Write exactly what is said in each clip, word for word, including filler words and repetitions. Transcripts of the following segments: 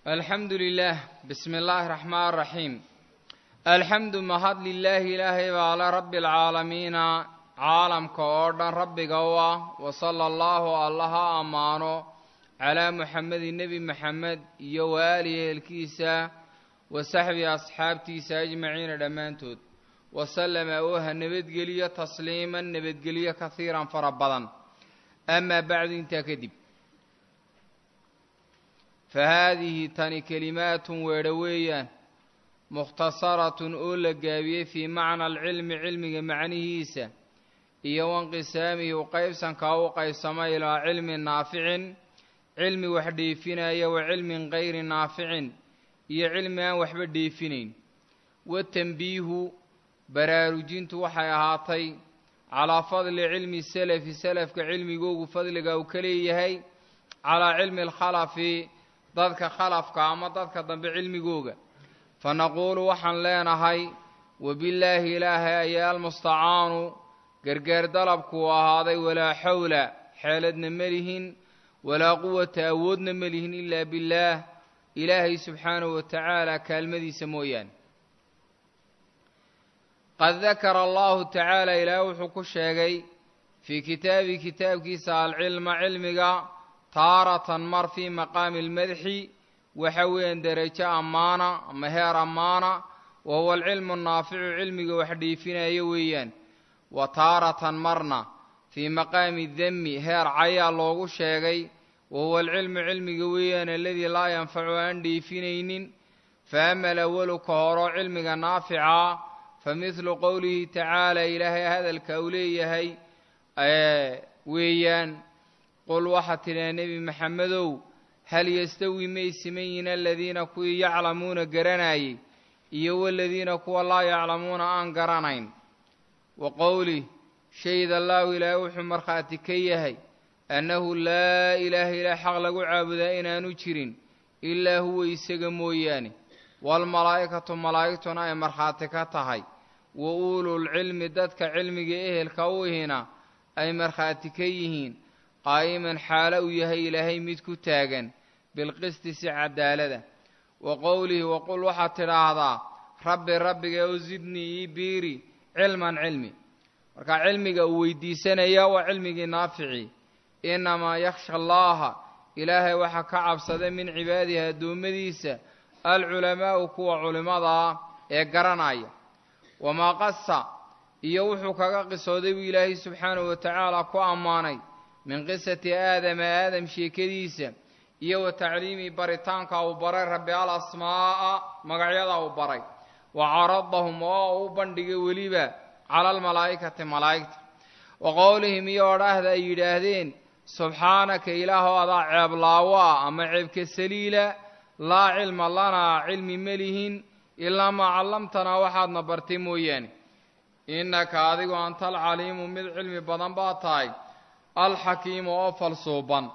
الحمد لله بسم الله الرحمن الرحيم الحمد مهد لله إلهي وعلى رب العالمين عالم كوردن رب قوة وصلى الله الله أمانه على محمد النبي محمد يوالي الكيسة وصحبه أصحابتي سأجمعين دمانتود وسلم أوها نبت قليا تسليما نبت قليا كثيرا فربضا أما بعد انت كذب فهذه تاني كلمات وروية مختصرة أولى قابية في معنى العلم علم معنيهيسة إيوان قسامه وقيبسا كاو قيسما إلى علم نافع علم وحديفنا يو علم غير نافع إيا علم وحديفنين والتنبيه براروجين وحيهاتي على فضل علم السلف سلف كعلم قوق فضل قوكليه على علم الخلف dadka khalafka ama dadka dambe cilmigooga fanaqulu waxaan leenahay wabillahi ilaahi ayaa almustacaanu gargaar dalabku ahaaday walaa xawla xeeladna malihin walaa quwata awoodna malihin ilaa billaah ilaahay subxaanahu wa tacaala kaalmadiisa mooyaan qad dakara allahu tacaala ilaah wuxuu ku sheegay fii kitaabi kitaabkiisa alcilma cilmiga تارة مر في مقام المدح وحوين درجة أمانة مهير أمانة وهو العلم النافع علمي وحديفنا يويا وتارة مرنا في مقام الذم هير عيا لوغو شيغي وهو العلم علمي قويا الذي لا ينفع عندي فينين فأما الأول كهر علمي نافعا فمثل قوله تعالى إلهي هذا الكولي هي آه ويان قل وحت يا نبي محمد هل يستوي ميسمين الذين كوي يعلمون قرناي إيو الذين كوي لا يعلمون أن قرنين وقولي شهد الله إلى وحي مرخاتكيه أنه لا إله إلا حق لقو عابدين نجرين إلا هو يسقموياني والملائكة ملائكتنا مرخاتكتهي وأولو العلم ددك علمك إيه الكوهنا أي مرخاتكيهين قائما حاله يهي إلهي مدكو تاغن بالقسط سعدالة وقوله وقل وحت هذا ربي ربي وزدني بيري علما علمي وكا علمك ويديسنا يا وعلمك نافعي إنما يخشى الله إلهي وحكا عبصد من عبادها دومديسة العلماء كوا علماء يقرنايا وما قصى يوحك قصودي إلهي سبحانه وتعالى كوا أماني من قصة آدم آدم شيكديسة إيو تعليمي بريتانك أو بري ربي الأسماء مقعيض أو بري وعرضهم أو بندق وليبا على الملائكة ملائكة وقولهم إيو رهد أيداهدين سبحانك إله أضع عبلاوا أما عبك السليلة لا علم لنا علم مليهن إلا ما علمتنا واحد نبرتي موياني إنك هذه وأنت العليم من علم بدن باطاي الحكيم وفلصوبا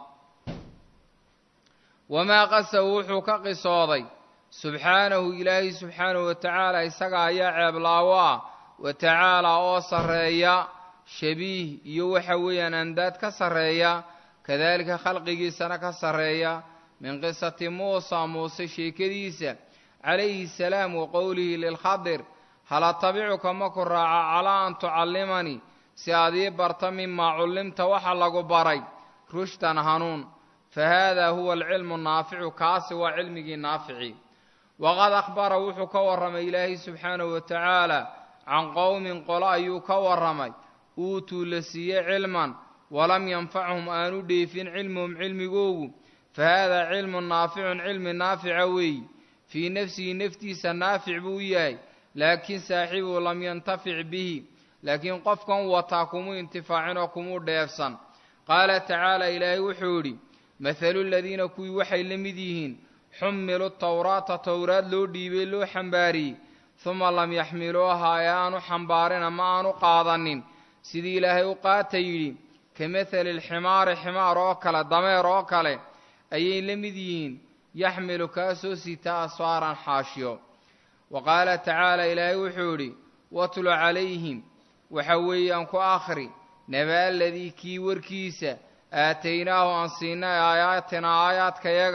وما قسوه كقصاضي سبحانه إلهي سبحانه وتعالى إسقى يا عبلاوا وتعالى أوصريا شبيه يوحويا أنداد كسريا كذلك خلقه سنة كسريا من قصة موسى موسى شيكديسة عليه السلام وقوله للخضر هل أتبعك مكر على أن تعلمني سيادي برت مما علمت وحلق بري رشدا هنون فهذا هو العلم النافع كاس وعلمه النافع وقد أخبر وحك ورمي إلهي سبحانه وتعالى عن قوم قلاء يكورمي أوتوا لسي علما ولم ينفعهم آنو ديفين علمهم علم قوه فهذا علم نافع علم نافع وي في نفسه نفتي سنافع بوياي لكن صاحبه لم ينتفع به لكن قفكم وطاكم انتفاعنكم ديفسا قال تعالى إلهي وحوري مثل الذين كوي وحي لمديهين حملوا التوراة توراة لو ديبي لو حنباري ثم لم يحملوها يانو حنبارين ما آنو قاضنين سيدي إلهي وقاتيلي كمثل الحمار حمار أوكال ضمير أوكال أي لمديهين يحمل كاسو ستا أسوارا حاشيو وقال تعالى إلهي وحوري واتل عليهم وحوي أنكو آخري نبأ الذي كي وركيسة آتيناه أنصينا آياتنا آيات كيغا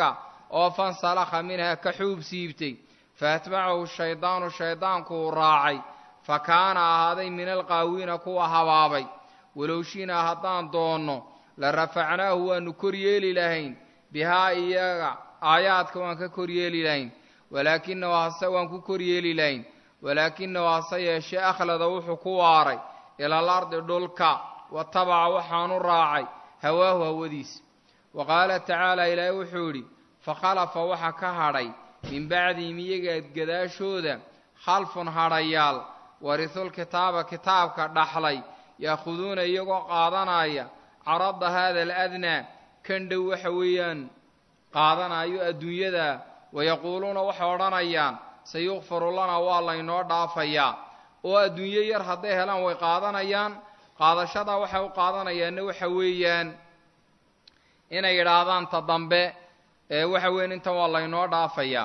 oo fansalakha minhaa ka xuub siibtay faatbacahu shaydaanu shaydaankuu raacay fa kaana ahaaday min alqaawiina kuwa habaabay walow shinaa haddaan doonno la rafacnaahu waannu kor yeeli lahayn bihaa iyaga aayaadka waan ka kor yeeli lahayn walaakinahu hase waan ku kor yeeli lahayn walaakinahu hase yeeshee akhlada wuxuu ku waaray ilal ardi dhulka watabaca waxaanu raacay hawaahu hawadiisa wa qaala tacaala ilaahay wuxuu yidhi fakhalafa waxa ka hadhay min bacdihim iyaga gadaashooda khalfun hadhayaal warisulkitaaba kitaabka dhaxlay yaakhuduuna iyagoo qaadanaya carada haada aladnaa kan dhow waxa weeyaan qaadanayo adduunyada wayaquuluuna waxay odhanayaan sayukfaru lanaa waa laynoo dhaafayaa oo adduunyo yar hadday helaan way qaadanayaan qaadashadaa waxay u qaadanayaanna waxa weeyaan inay yidhaahdaan ta dambe ee waxa weyan intan waa laynoo dhaafayaa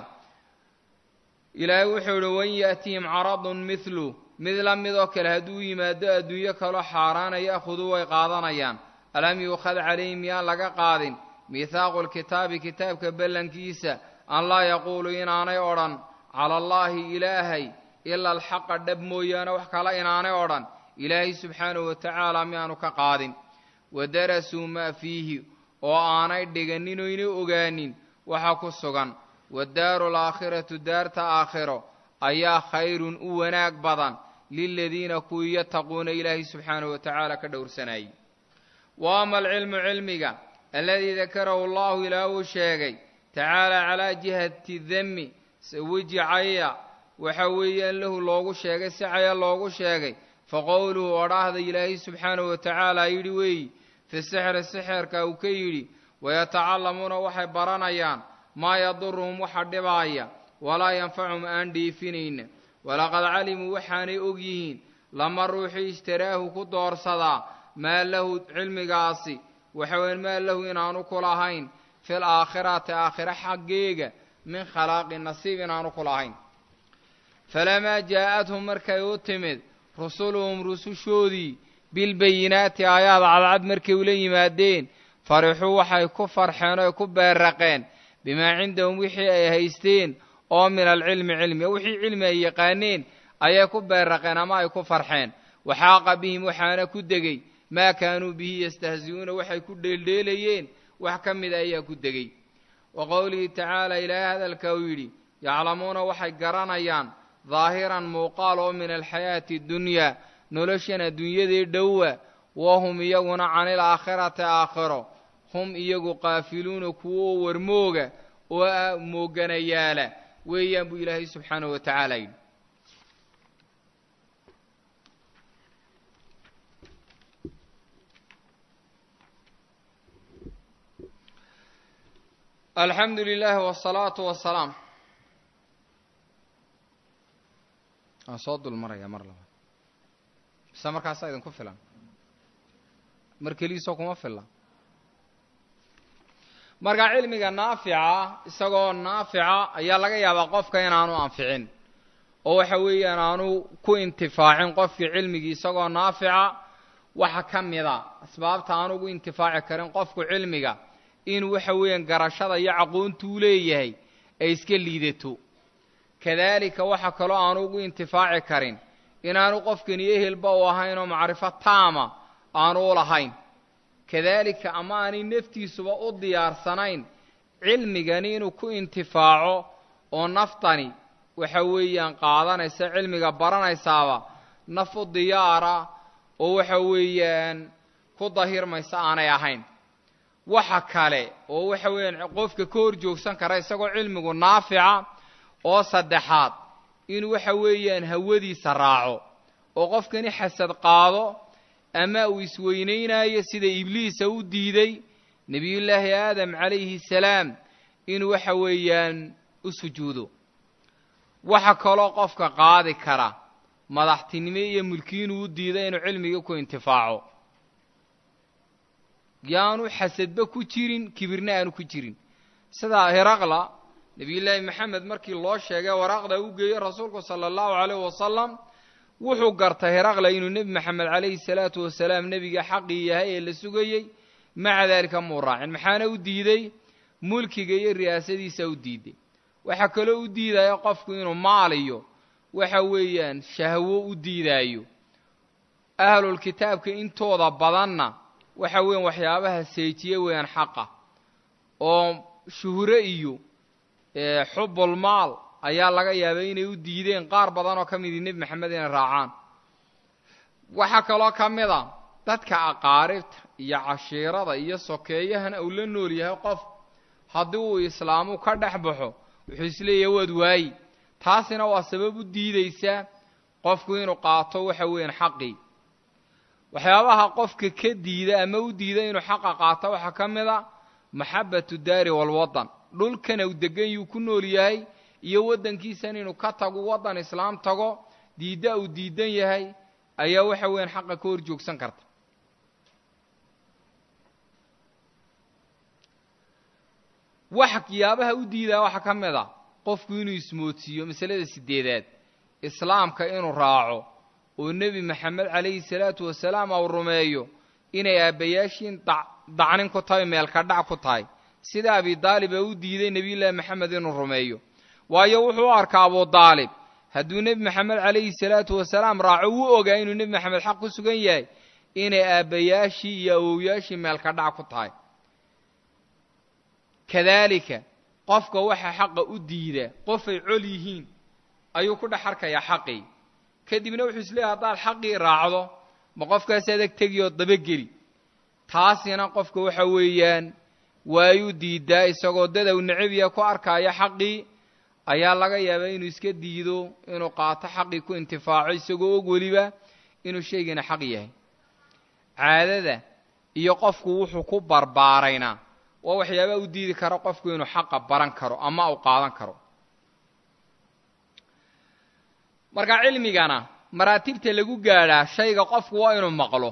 ilaahay wuxuu yidhi wain ya'tihim caradun mithlu mid la mid oo kale hadduu yimaado adduunyo kaloo xaaraana ya'khuduu way qaadanayaan alam yuukhad calayhim miyaan laga qaadin miithaaqu lkitaabi kitaabka ballankiisa an laa yaquulu inaanay odhan cala allaahi ilaahay ila alxaqa dhab mooyaane wax kale inaanay odhan ilaahay subxaanahu watacaala miyaanu ka qaadin wadarasuu maa fiihi oo aanay dhiganin oynay ogaanin waxa ku sugan waddaaru alaakhiratu daarta aakhiro ayaa khayrun u wanaag badan liladiina kuwii yattaquuna ilaahay subxaanahu watacaala ka dhowrsanayay wa ama alcilmu cilmiga alladii dakarahu allahu ilaah uu sheegay tacaala calaa jihati dami weji caya waxa weeyaan lahu loogu sheegay si caya loogu sheegay faqowluhu odhaahda ilaahay subxaanahu watacaala yidhi weeyi fi sixri sixirka uu ka yidhi wayatacallamuuna waxay baranayaan maa yaduruhum waxa dhibaaya walaa yanfacuhum aan dhiifinayna walaqad calimuu waxaanay og yihiin lama ruuxii ishtaraahu ku doorsadaa maa lahu cilmigaasi waxaweyn maa lahu inaanu ku lahayn fil aakhirati aakhira xaggeega min khalaaqi nasiib inaanu ku lahayn falamaa jaa'athum markay u timid rusuluhum rusushoodii bilbayinaati aayaad cadcad markay ula yimaadeen farixuu waxay ku farxeen oo ku beerraqeen bimaa cindahum wixii ay haysteen oo min alcilmi cilmi wixii cilmi ay yaqaaneen ayay ku beerraqeen ama ay ku farxeen waxaaqa bihim waxaana ku degay maa kaanuu bihi yastahzi'uuna waxay ku dheeldheelayeen wax ka mida ayaa ku degay wa qowlihi tacaala ilaahay hadalka uu yidhi yaclamuuna waxay garanayaan daahiran muuqaal oo min alxayaati dunyaa noloshan adduunyadii dhowa wahum iyaguna canil aakhirati aakhiro hum iyagu qaafiluuna kuwo warmooga oo mooganayaala weeyaan buu ilaahay subxaanahu watacaala yidhi alxamdu lilahi wsalaatu wasalaam waan soo dul maraya mar labaad mise markaasaa idinku filan mar keliisoo kuma filla marka cilmiga naafica isagoo naafica ayaa laga yaabaa qofka inaanu anficin oo waxa weeyaan aanu ku intifaacin qofkii cilmigii isagoo naafica waxa ka mida asbaabta aanu ugu intifaaci karin qofku cilmiga in waxa weeyaan garashada iyo aqoontuu leeyahay ay iska liidato kadaalika waxa kaloo aanu ugu intifaaci karin inaanu qofkani ehelba u ahayn oo macrifo taama aanu u lahayn kadaalika ama aanay naftiisuba u diyaarsanayn cilmigani inuu ku intifaaco oo naftani waxa weeyaan qaadanaysa cilmiga baranaysaaba naf u diyaara oo waxa weeyaan ku dahirmaysa aanay ahayn waxa kale oo waxa weeyaan qofka ka hor joogsan kara isagoo cilmigu naafica oo saddexaad in waxa weeyaan hawadiisa raaco oo qofkani xasad qaado ama uu isweynaynayo sida ibliisa u diiday nebiyullaahi aadam calayhi salaam in waxa weeyaan u sujuudo waxa kaloo qofka qaadi kara madaxtinimo iyo mulki inuu u diiday inuu cilmiga ku intifaaco yaanu xasadba ku jirin kibirna aanu ku jirin sida hiraqla nebiyullaahi maxamed markii loo sheegay waraaqda u geeyey rasuulku sala allahu calayh wasalam wuxuu gartay hiraqla inuu nebi maxamed calayhi salaatu wasalaam nebiga xaqii yahay ee la sugayey maca daalika muu raacin maxaana u diiday mulkiga iyo riyaasadiisa u diiday waxa kale u diidayo qofku inuu maaliyo waxa weeyaan shahwo u diidayo ahlul kitaabka intooda badanna waxa weeyaan waxyaabaha seejiye weeyaan xaqa oo shuhuro iyo ee xubbul maal ayaa laga yaabay inay u diideen qaar badan oo kamid nabi maxamed inay raacaan waxa kale oo kamid ah dadka aqaaribta iyo cashiirada iyo sokeeyahana uu la nool yahay qof haddii uu islaamu ka dhaxbaxo wuxuu isleeyahay wad waay taasina waa sabab u diidaysa qofku inuu qaato waxa weeyaan xaqi waxyaabaha qofka ka diida ama u diida inuu xaqa qaato waxa kamid ah maxabatu daari wal wadan dhulkana uu degan yahay ku nool yahay iyo wadankiisa inuu ka tago wadan islaam tago diida uu diidan yahay ayaa waxa weeyaan xaqa ka hor joogsan karta waxa yaabaha u diidaa waxa kamid ah qofku inuu ismoodsiyo masalada sideedaad islaamka inuu raaco oo nabi maxamed calayhi salaatu wasalaam uu rumeeyo inay aabayaashin dacnin ku tahay meel ka dhac ku tahay sida abi daalib uu diiday nabi ilaahi maxamed inuu rumeeyo waayo wuxuu arkaa abu daalib hadduu nabi maxamed calayhi salaatu wasalaam raaco uu ogaa inuu nabi maxamed xaq ku sugan yahay inay aabayaashii iyo awowyaashii meel ka dhac ku tahay kadalika qofka waxa xaqa u diida qofay col yihiin ayuu ku dhaxarkaya xaqi kadibna wuxuu isleeyahay hadaad xaqii raacdo ma qofkaas adag tagiyo dabageli taasina qofka waxa weeyaan waayu diidaa isagoo dadaw nacibiya ku arkaya xaqii ayaa laga yaabaa inuu iska diido inuu qaato xaqii ku intifaaco isagoo og waliba inuu sheegina xaq yahay caadada iyo qofku wuxuu ku barbaarayna waa waxyaabo u diidi karo qofku inuu xaqa baran karo ama uu qaadan karo marka cilmigana maraatibta lagu gaaraa shayga qofku waa inuu maqlo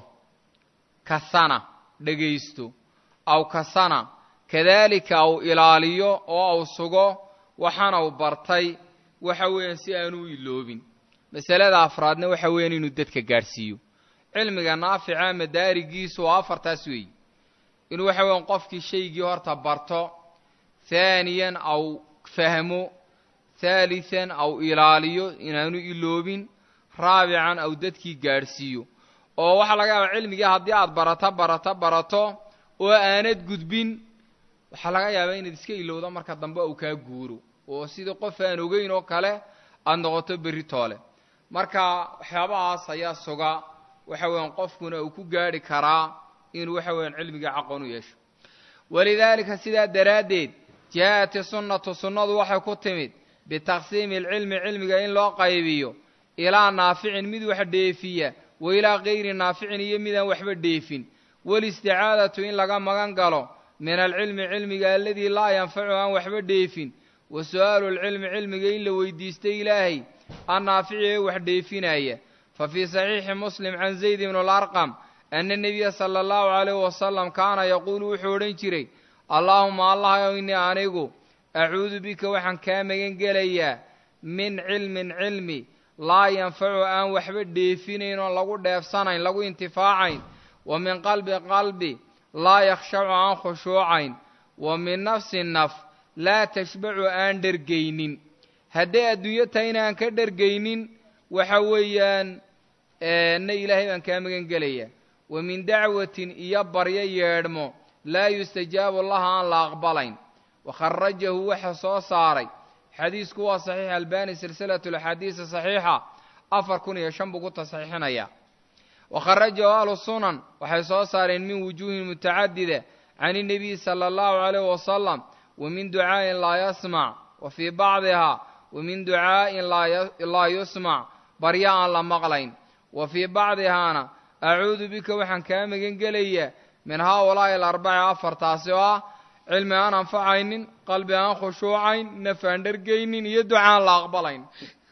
kasana dhageysto aw kasana kadalika aw ilaaliyo oo uu sugo waxana uu bartay waxa weeyaan si aanu iloobin masalada afraadna waxa weeyaan inuu dadka gaarsiiyo cilmiga naafica madaarigiisu waa afartaas weey inuu waxa weeyaan qofkii shaygii horta barto thaniyan aw fahmo thalithan aw ilaaliyo inaanu iloobin raabican aw dadkii gaarsiiyo oo waxa laga yaabaa cilmiga haddii aad barato barato barato oo aanad gudbin waxa laga yaabaa inaad iska ilowdo marka dambe uu ka guuro oo sida qof aan ogeyn oo kale aad noqoto berri toole marka waxyaabahaas ayaa suga waxa weeyaan qofkuna uu ku gaari karaa inuu waxa weeyaan cilmiga aqoon u yeesho walidaalika sida daraadeed jaat sunnatu sunnadu waxay ku timid bitaqsiim ilmi cilmiga in loo qaybiyo ilaa naaficin mid wax dheefiya wa ilaa geyri naaficin iyo midaan waxba dheefin walisticaadatu in laga magan galo min alcilmi cilmiga alladii laa yanfacu aan waxba dheefin wa su'aalu alcilmi cilmiga in la weydiistay ilaahay annaafici ee wax dheefinaya fa fii saxiixi muslim can zayd ibn alarqam ana nabiya sala allahu calayhi wasalam kaana yaquulu wuxuu odhan jiray allaahuma allahayow innii anigu acuudu bika waxaan kaa magan gelayaa min cilmin cilmi laa yanfacu aan waxba dheefinayn oon lagu dheefsanayn lagu intifaacayn wa min qalbi qalbi laa yakhshacu aan khushuucayn wa min nafsi naf laa tashbacu aan dhergaynin hadday adduunyo tahayna aan ka dhergaynin waxa weeyaan na ilaahay baan kaa magan gelayaa wa min dacwatin iyo baryo yeedhmo laa yustajaabu laha aan la aqbalayn wakharajahu waxa soo saaray xadiisku waa saxiix albani silsilatu alaxaadiisa saxiixa afar kun iyo shan buu ku tasaxiixinaya wakharajahu ahlu sunan waxay soo saareen min wujuuhin mutacadida can innabiy sala allahu calayhi wasalam wa min ducaa'in laa yasmac wa fii bacdihaa wa min ducaa'in laa yusmac baryo aan la maqlayn wa fii bacdihaana acuudu bika waxaan kaa magan gelayaa min haaulaa'i alarbaci afartaasi oo ah cilmi aan anfacaynin qalbi aan khushuucayn naf aan dhergaynin iyo ducaan la aqbalayn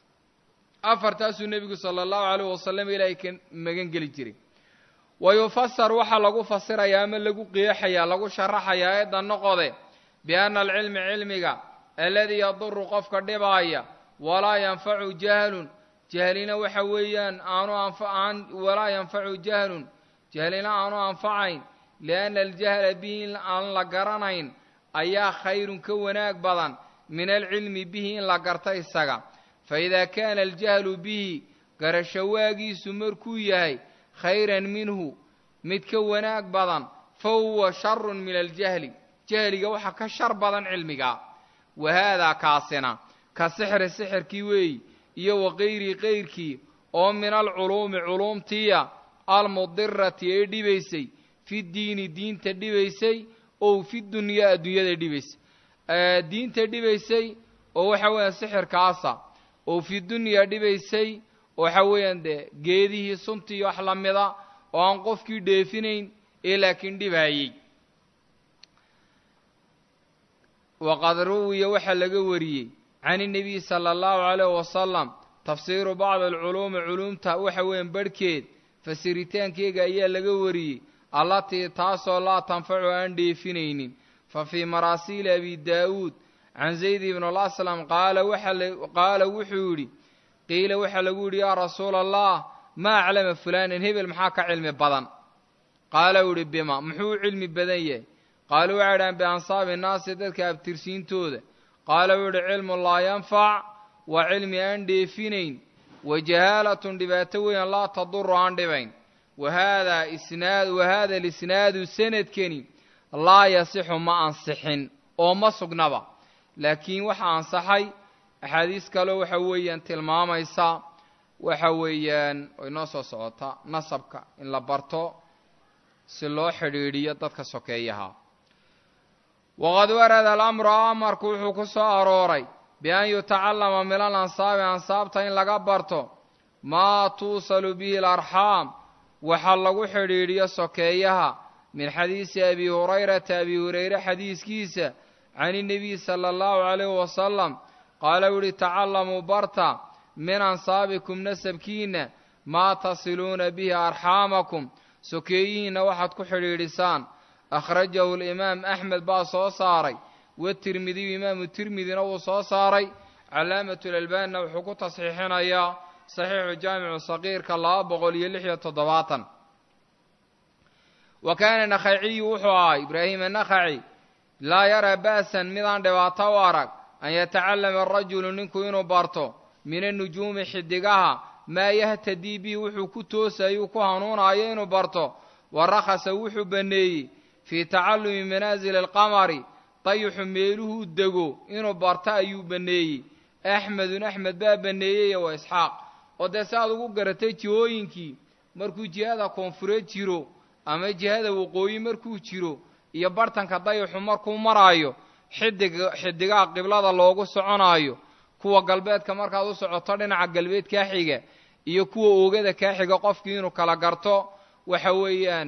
afartaasuu nebigu sala allahu calayhi wasalam ilaahay ka magan geli jiray wa yufasar waxaa lagu fasirayaa ama lagu qeexayaa lagu sharaxayaa eedda noqode bianna alcilmi cilmiga alladii yaduru qofka dhibaaya walaa yanfacu jahlun jahlina waxa weeyaan aanu anfacaan walaa yanfacu jahlun jahlina aanu anfacayn lianna aljahla bihi aan la garanayn ayaa khayrun ka wanaag badan min alcilmi bihi in la garta isaga faidaa kaana aljahlu bihi garasho waagiisu markuu yahay khayran minhu mid ka wanaag badan fa huwa sharun min aljahli jahliga waxa ka shar badan cilmiga wahaadaa kaasina ka sixri sixirkii weeyi iyo waqayrii qayrkii oo min alculuumi culuumtiya almudirati ee dhibaysay fi diini diinta dhibaysay oo fi dunyaa adduunyada dhibaysay diinta dhibaysay oo waxa weeyaan sixirkaasa oo fi dunyaa dhibaysay oo waxa weeyaan dee geedihii suntii wax la mida oo aan qofkii dheefinayn ee laakiin dhibaayey waqad ruwiya waxaa laga wariyey can innabiy sala allahu calayh wasalam tafsiiru bacdi alculuumi culuumta waxa weeyaan barhkeed fasiritaankeega ayaa laga wariyey allatii taasoo laa tanfacu aan dheefinaynin fa fii maraasiili abi daa'uud can zayd ibn alaslam qaala qaala wuxuu yidhi qiila waxaa lagu yidhi yaa rasuula allah ma aclama fulaanan hebel maxaa ka cilmi badan qaala uu yidhi bima muxuu cilmi badan yahay qaalu waxay idhahan biansaabi nnaasi dadka abtirsiintooda qaala wuu yidhi cilmu laa yanfac waa cilmi aan dheefinayn wa jahaalatun dhibaato weyn laa taduru aan dhibayn wahaada isnaad wahaada alisnaadu sanadkani laa yasixu ma ansixin oo ma sugnaba laakiin waxa ansaxay axaadiis kaleo waxa weeyaan tilmaamaysa waxa weeyaan way noo soo socota nasabka in la barto si loo xidhiidhiyo dadka sokeeyaha waqad warada alamru amarku wuxuu ku soo arooray bian yutacallama min alansaabi ansaabta in laga barto maa tuusalu bihi alarxaam waxa lagu xidhiidhiyo sokeeyaha min xadiisi abi hurayrata abi hurayre xadiiskiisa can innabiy sala allahu calayhi wasalam qaala u yihi tacallamuu barta min ansaabikum nasabkiinna maa tasiluuna bihi arxaamakum sokeeyihiinna waxaad ku xidhiidhisaan akhrajahu alimaam axmed baa soo saaray watirmidiyu imaamu tirmidina wuu soo saaray calaamatul'albaanina wuxuu ku tasxiixinayaa saxiixu jaamicu saqiirka laba boqol iyo lix iyo toddobaatan wa kaana nakhayciyu wuxuu ahaa ibraahima nakhaci laa yaraa ba'san midaan dhibaato u arag an yatacallama arajulu ninku inuu barto min annujuumi xidigaha maa yahtadii bihi wuxuu ku toosayuu ku hanuunayo inuu barto wa rakhasa wuxuu banneeyey fii tacallumi manaasili alqamari dayuxu meeluhuu dego inuu barto ayuu banneeyey axmedun axmed baa banneeyey wa isxaaq oo dee si aad ugu garatay jihooyinkii markuu jihada koonfureed jiro ama jihada waqooyi markuu jiro iyo bartanka dayuxu markuu maraayo xidig xidigaha qiblada loogu soconaayo kuwa galbeedka markaad u socoto dhinaca galbeed kaa xiga iyo kuwa oogada kaa xiga qofkii inuu kala garto waxa weeyaan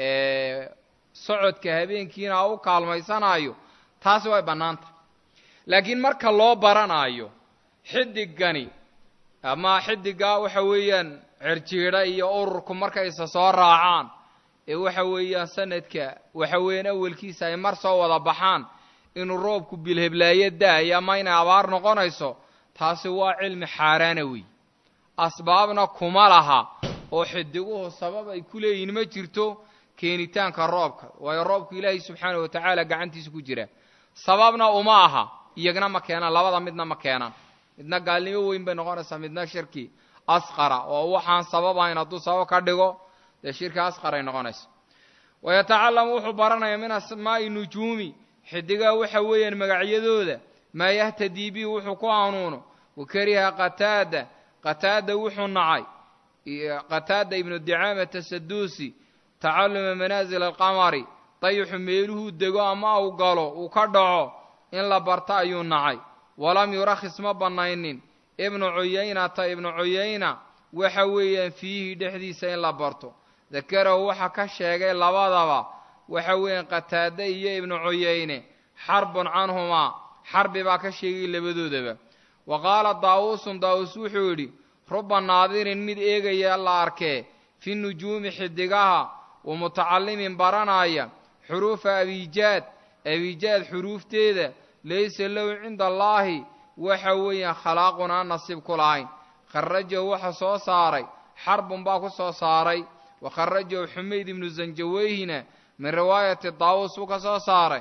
socodka habeenkiina u kaalmaysanayo taasi way bannaanta laakiin marka loo baranayo xidigani ama xidiga waxa weeyaan cirjiidha iyo ururku markay isa soo raacaan ee waxa weeyaan sanadka waxa weeyaan awalkiisa ay mar soo wada baxaan inuu roobku bilheblaayo da'ayo ama inay abaar noqonayso taasi waa cilmi xaaraana wey asbaabna kuma laha oo xidiguhu sabab ay ku leeyihiin ma jirto keenitaanka roobka waayo roobku ilaahay subxaanahu wa tacaala gacantiisa ku jira sababna uma aha iyagna ma keenaan labada midna ma keenaan midna gaalnimo weyn bay noqonaysaa midna shirki asqara oo waxaan sabab ahayn hadduu sabab ka dhigo dee shirki asqaray noqonaysa wayatacallamu wuxuu baranayaa min asmaa'i nujuumi xidigaha waxa weeyaan magacyadooda maa yahtadii bihi wuxuu ku hanuuno wakariha qataada qataada wuxuu nacay qataada ibnu dicaamata saduusi tacalluma manaazil alqamari dayuxu meeluhuu dego ama uu galo uu ka dhaco in la barto ayuu nacay walam yurakhis ma bannaynin ibnu cuyaynata ibnu cuyayna waxa weeyaan fiihi dhexdiisa in la barto dakarahu waxa ka sheegay labadaba waxa weeyaan qataade iyo ibnu cuyayne xarbun canhumaa xarbi baa ka sheegay labadoodaba wa qaala daawuusun daawuus wuxuu yidhi ruba naadirin mid eegaya la arkee fi nujuumi xidigaha wa mutacallimin baranaya xuruufa abijaad abijaad xuruufteeda laysa lahu cinda allaahi waxa weeyaan khalaaqun aan nasiib ku lahayn kharajahu waxa soo saaray xarbun baa ku soo saaray wa kharajahu xumayd ibnu zanjaweyhina min riwaayati daawuus buu ka soo saaray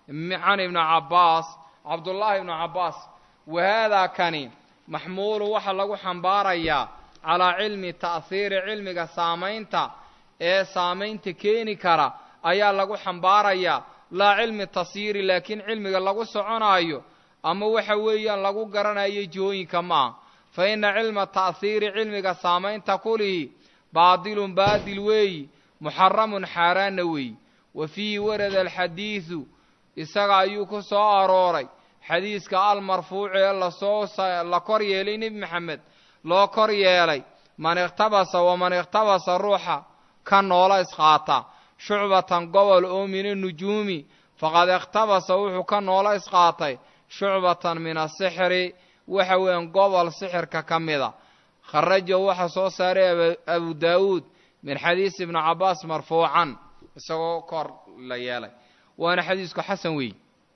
عن ابن عباس عبد الله بن عباس وهذا كان محمول وحلق حنباريا على علم تأثير علمك سامينتا ee saamaynta keeni kara ayaa lagu xambaaraya la cilmi tasiir laakiin cilmiga lagu soconaayo ama waxa weeyaan lagu garanayo jooyinka ma fa in cilma ta'thir cilmiga saamaynta kulli baadilun baadil weey muharramun haran weey wa fi warad al hadith isaga ayuu ku soo arooray xadiiska al marfuuc ee la soo la kor yeelay nabi maxamed loo kor yeelay man ikhtabasa wa man ikhtabasa ruuxa كان نولا إسقاطا شعبة قول من النجوم فقد اختبس وحو كان نولا إسقاطي شعبة من السحر وحوين قول سحر ككمدة خرجه وحصو ساري أبو داود من حديث ابن عباس مرفوعا سوى كور ليالي وانا حديثك حسنوي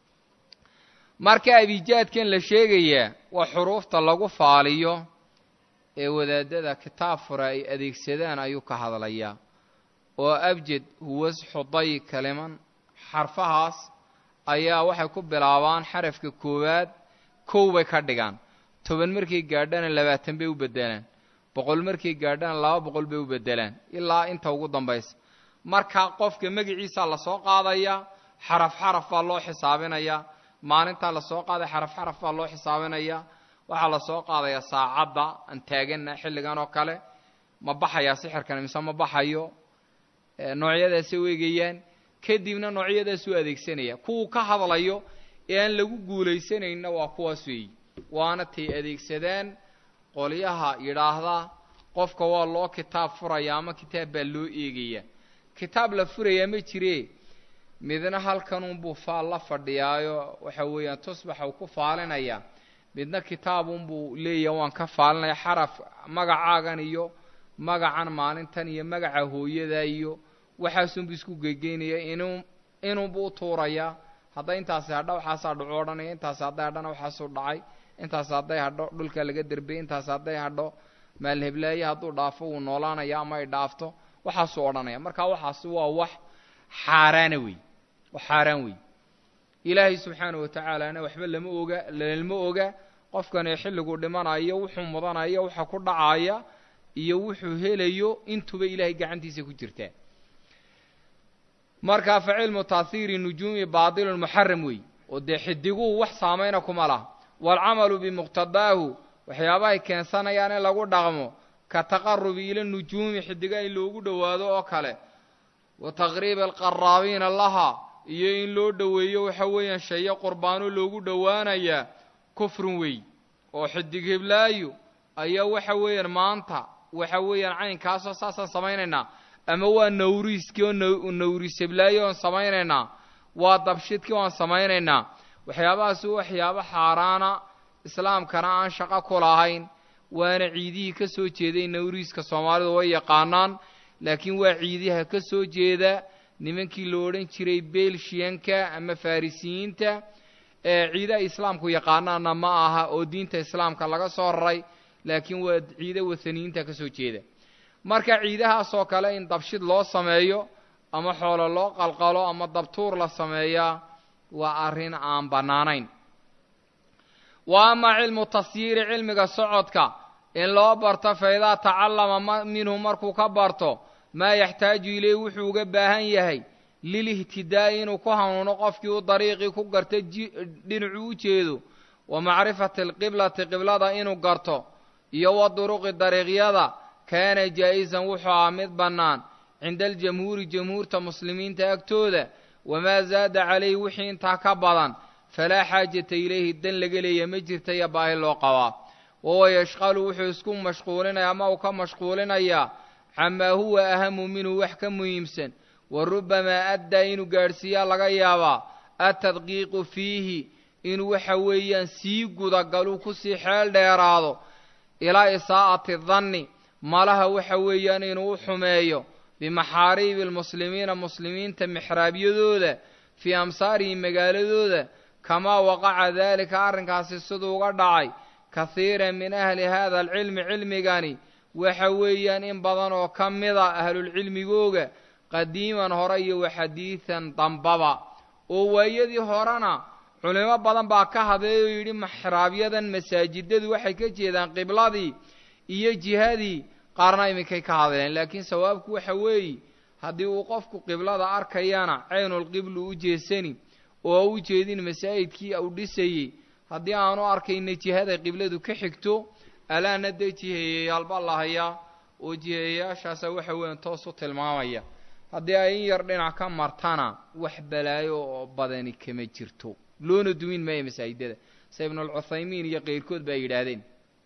marka abijaadkan la sheegaya waa xuruufta lagu faaliyo ee wadaadada kitaab fura ay adeegsadaan ayuu ka hadlayaa oo abjad huwa xuday kaliman xarfahaas ayaa waxay ku bilaabaan xarafka koowaad koow bay ka dhigaan toban markii gaadhana labaatan bay u bedelaan boqol markii gaadhana laba boqol bay u bedelaan ilaa inta ugu dambaysa marka qofka magaciisa la soo qaadaya xaraf xaraf baa loo xisaabinaya maalinta la soo qaaday xaraf xaraf baa loo xisaabinaya waxa la soo qaadaya saacada aan taagana xilligan oo kale ma baxaya sixirkan mise ma baxayo noocyadaas weegayaan kadibna noocyadaas u adeegsanaya kuwa ka hadlayo ee aan lagu guuleysanayna waa kuwaas weey waana tii adeegsadaan qoliyaha yiraahda qofka waa loo kitaab furaya ama kitaab baa loo eegaya kitaab la furaya ma jiree midna halkan uu buu faal la fadhiyaayo waxa weeyaan tusbaxa ku faalinaya midna kitaab uu buu leeyahay waan ka faalinaya xaraf magacaagan iyo magacan maalintan iyo magaca hooyada iyo waxaasuu isku geegeynaya inuu inuu buu tuuraya hadda intaas hadha waxa soo dhacoodhanay intaas hadda hadhana waxa soo dhacay intaas hadda hadho dhulka laga dirbay intaas hadda hadho meel heblaaya haduu dhaafo uu noolaanaya ama ay dhaafto waxa soo odhanaya marka waxaas waa wax xaaraan weey وحاران وي إلهي سبحانه وتعالى أنا وحب لما أوجا لما أوجا قف كان يحل قول لمن عيا وحوم مضان عيا وحكون عيا يوحو هيليو أنتوا بإلهي جعندي سكوترتان مركا فعل متأثير النجوم باطل المحرم وي ودي حدقوه وحصامينكم الله والعمل بمقتضاه وحيابه كان سنة يعني لقول دعمه كتقرب إلى النجوم حدقاء اللي وجود وهذا أكله وتغريب القرابين لها iyo in loo dhaweeyo waxa weeyaan shay qurbaano loogu dhawaanaya kufr weey oo xidig heblaayo ayaa waxa weeyaan maanta waxa weeyaan caynkaas oo saasan sameeynayna ama waa nawriiskii oo nawriis heblaayo oo sameeynayna waa dabshidkii oo sameeynayna waxyaabahaas waxyaabo xaaraana islaamkana aan shaqo ku lahayn waana ciidii ka soo jeeday nawriiska Soomaalidu way yaqaanaan laakiin waa ciidiha ka soo jeeda nimankii loo oran jiray beelshiyanka ama farisiinta ee ciida islaamku yaqaanaana ma aha oo diinta islaamka laga soo raray laakiin waa ciida wathaniinta ka soo jeeda marka ciidahaas oo kale in dabshid loo sameeyo ama xoolo loo qalqalo ama dabtuur la sameeyaa waa arin aan banaanayn waa ma cilmu tasyiir cilmiga socodka in loo barto fayda tacallama minhu markuu ka barto ما يحتاج إليه وحوق باهن يهي للاهتداء إنه كهانو قفكي وطريقي كقرت دنعو جيدو ومعرفة القبلة قبلة إنه قرتو يو الطرق الطريقية كان جائزا وحو عامد بنان عند الجمهور جمهور المسلمين تأكتوده وما زاد عليه وحين تكبضا فلا حاجة إليه الدن لقلي مجر تيباه الوقوا وهو يشغل وحو يسكون مشغولين يا موكا مشغولين يا عما هو أهم منه وحكم مهمسا وربما أدى إنه قارسيا لغيابا التدقيق فيه إنه وحويا سيقو دقلو كسي حال ديرادو إلى إساءة الظن ما لها وحويا إنه حمايو بمحاريب المسلمين المسلمين تمحرابي ذوذا في أمصارهم مقال ذوذا كما وقع ذلك أرنكاس الصدوق الدعي كثيرا من أهل هذا العلم علم قاني وحويا إن بدن وكمضى أهل العلم جوجا قديما هري وحديثا طنببا oo waayadii horena culimo badan baa ka hadlay oo yidhi maxraabyadan masaajidadu waxay ka jeedaan qibladii iyo jihadii qaarna iminkay ka hadleen laakiin sawaabku waxa weeye haddii uu qofku qiblada arkayana caynul qiblu u jeesani oo u jeedin masaajidkii uu dhisayey haddii aanu arkayna jihada qibladu ka xigto alaana dee jiheeyayaal baa la hayaa oo jiheeyayaashaasa waxa weeyaan toos u tilmaamaya haddii ay in yar dhinac ka martana wax balaayo oo badani kama jirto loona dumin maayo masaajidada sa ibnulcuthaymiin iyo keyrkood baa yidhaahdeen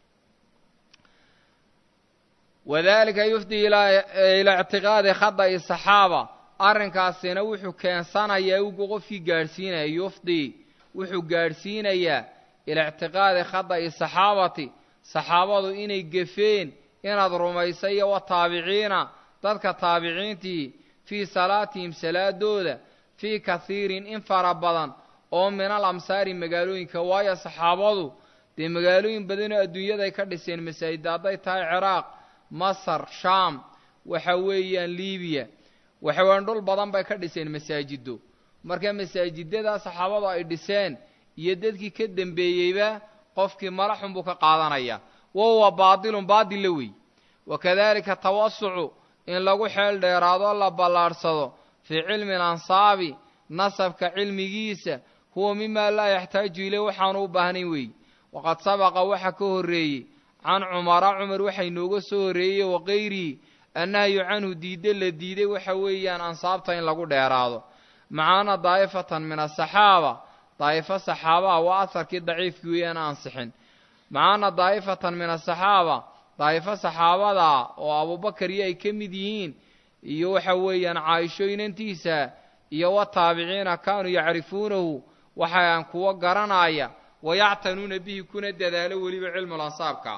wadalika yufdi ilaa ictiqaadi khada'i saxaaba arrinkaasina wuxuu keensanayaa ugu qofkii gaadhsiinaya yufdi wuxuu gaadhsiinayaa ilaa ictiqaadi khada'i saxaabati saxaabadu inay gefeen inaad rumaysa iyo wa taabiciina dadka taabiciintii fii salaatihim salaadooda fii kahiirin in fara badan oo min al amsaari magaalooyinka waayo saxaabadu dee magaalooyin badanoo adduunyaday ka dhiseen masaajidda hadday tahay ciraaq masar shaam waxa weeyaan libiya waxa weeyaan dhul badan bay ka dhiseen masaajido marka masaajidada saxaabadu ay dhiseen iyo dadkii ka dambeeyeyba qofkii malaxun buu ka qaadanaya wahuwa baatilun baadilla wey wakadalika tawasucu in lagu xeel dheeraado la ballaadhsado fii cilmi alansaabi nasabka cilmigiisa huwa mimaa laa yaxtaaju iley waxaanu u baahnayn wey waqad sabaqa waxa ka horreeyey can cumara cumar waxa inooga soo horreeyey wakayrihi annahyu canhu diidde la diiday waxa weeyaan ansaabta in lagu dheeraado macaana daa'ifatan min asaxaaba daa'ifo saxaabaha waa aharkii daciifkii weeyaan ansixin macaana daa'ifatan min asaxaaba daa'ifo saxaabada oo abubakar iyo ay ka mid yihiin iyo waxa weeyaan caaisho inantiisa iyo wa taabiciina kaanuu yacrifuunahu waxaan kuwa garanaya wayactanuuna bihi kuna dadaalo weliba cilmul ansaabka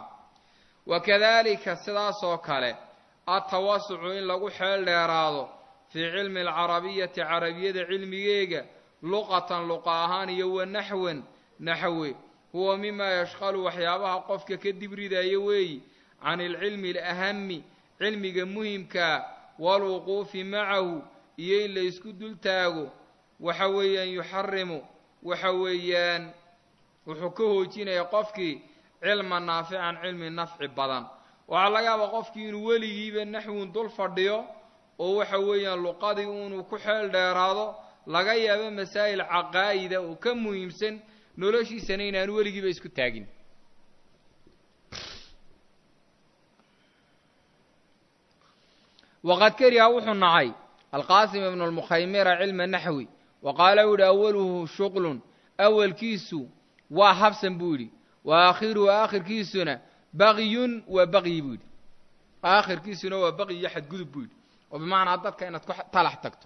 wakadalika sidaas oo kale atawasucu in lagu xeel dheeraado fii cilmi alcarabiyati carabiyada cilmigeega luqatan luqa ahaan iyo wa naxwan naxwe huwa mimaa yashqalu waxyaabaha qofka ka dibridaya weeyi can alcilmi alahami cilmiga muhimkaa walwuquufi macahu iyo in la isku dul taago waxa weeyaan yuxarimu waxa weeyaan wuxuu ka hoojinaya qofkii cilman naafican cilmi nafci badan waxaa laga yaabaa qofkii inuu weligiiba naxwun dul fadhiyo oo waxa weeyaan luqadii unuu ku xeel dheeraado laga yaabo masaa'il caqaa'ida oo ka muhiimsan noloshiisana inaanu weligiiba isku taagin waqad kariha wuxuu nacay alqaasim ibnu almukhaymira cilma naxwi wa qaala wuuhi awaluhu shuqlun awalkiisu waa habsan buu yidhi wa aakhiruhu aakhirkiisuna bagyun waa bagyi buu yidhi aakhirkiisuna waa bagyi iyo xadgudub buu yidhi oo bimacnaa dadka inaad ku talax tagto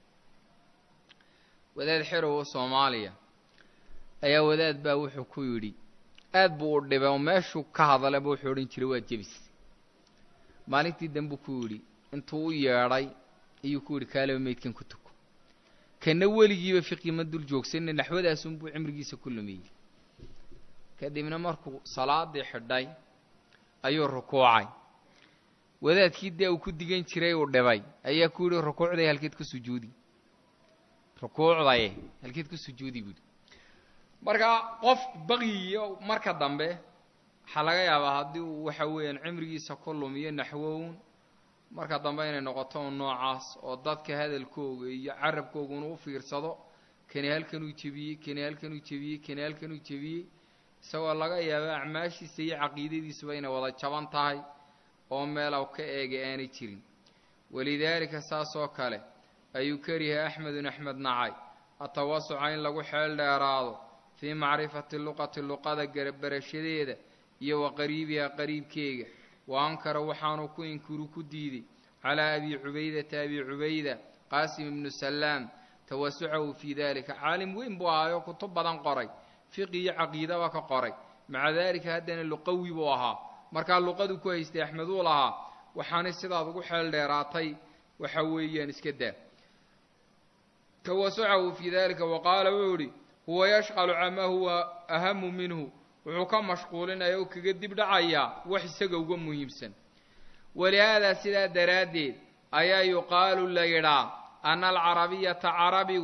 wadaad xerow oo soomaaliya ayaa wadaad baa wuxuu ku yidhi aad buu u dhibay oo meeshuu ka hadalaba wuxuu odhan jiray waa jebis maalintii dambuu ku yidhi intuu u yeedhay ayuu ku yidhi kaalaba meydkan ku tuko kana weligiiba fiqi ma dul joogsanna naxwadaasunbuu cimrigiisa ku lumeeyey kadibna markuu salaadii xidhay ayuu rukuucay wadaadkii dee uu ku digan jiray uu dhibay ayaa ku yidhi rukuucday halkeed ku sujuudi rukuucdaye halkeed ku sujuudi buuhi marka qof baqiyo marka dambe waxaa laga yaabaa haddii uu waxa weeyaan cimrigiisa ku lumiyo naxwown marka dambe inay noqoto noocaas oo dadka hadalkooga iyo carabkooguna u fiirsado kani halkanuu jebiyey kani halkanuu jebiyey kani halkanuu jebiyey isagoo laga yaabo acmaashiisa iyo caqiidadiisuba inay wada jaban tahay oo meelaw ka eega aanay jirin walidaalika saas oo kale ayuu kariha axmedun axmed nacay atawasuca in lagu xeel dheeraado fii macrifati luqati luqada garabarashadeeda iyo wa qariibiha qariibkeega wa ankara waxaanu ku inkuru ku diiday calaa abi cubaydata abi cubayda qaasim ibnu salaam tawasucahu fii dalika caalim weyn buu ahaayo kutub badan qoray fiqi iyo caqiidaba ka qoray maca daalika haddana luqawi buu ahaa markaa luqadu ku haystay axmeduu lahaa waxaanay sidaad ugu xeel dheeraatay waxa weeyaan iska daa tawasucahu fii dalika wa qaala wuxuu idhi huwa yashqalu camaa huwa ahamu minhu wuxuu ka mashquulinaya oo kaga dib dhacayaa wax isaga uga muhiimsan walihaadaa sidaa daraaddeed ayaa yuqaalu la yidhaa ana alcarabiyata carabigu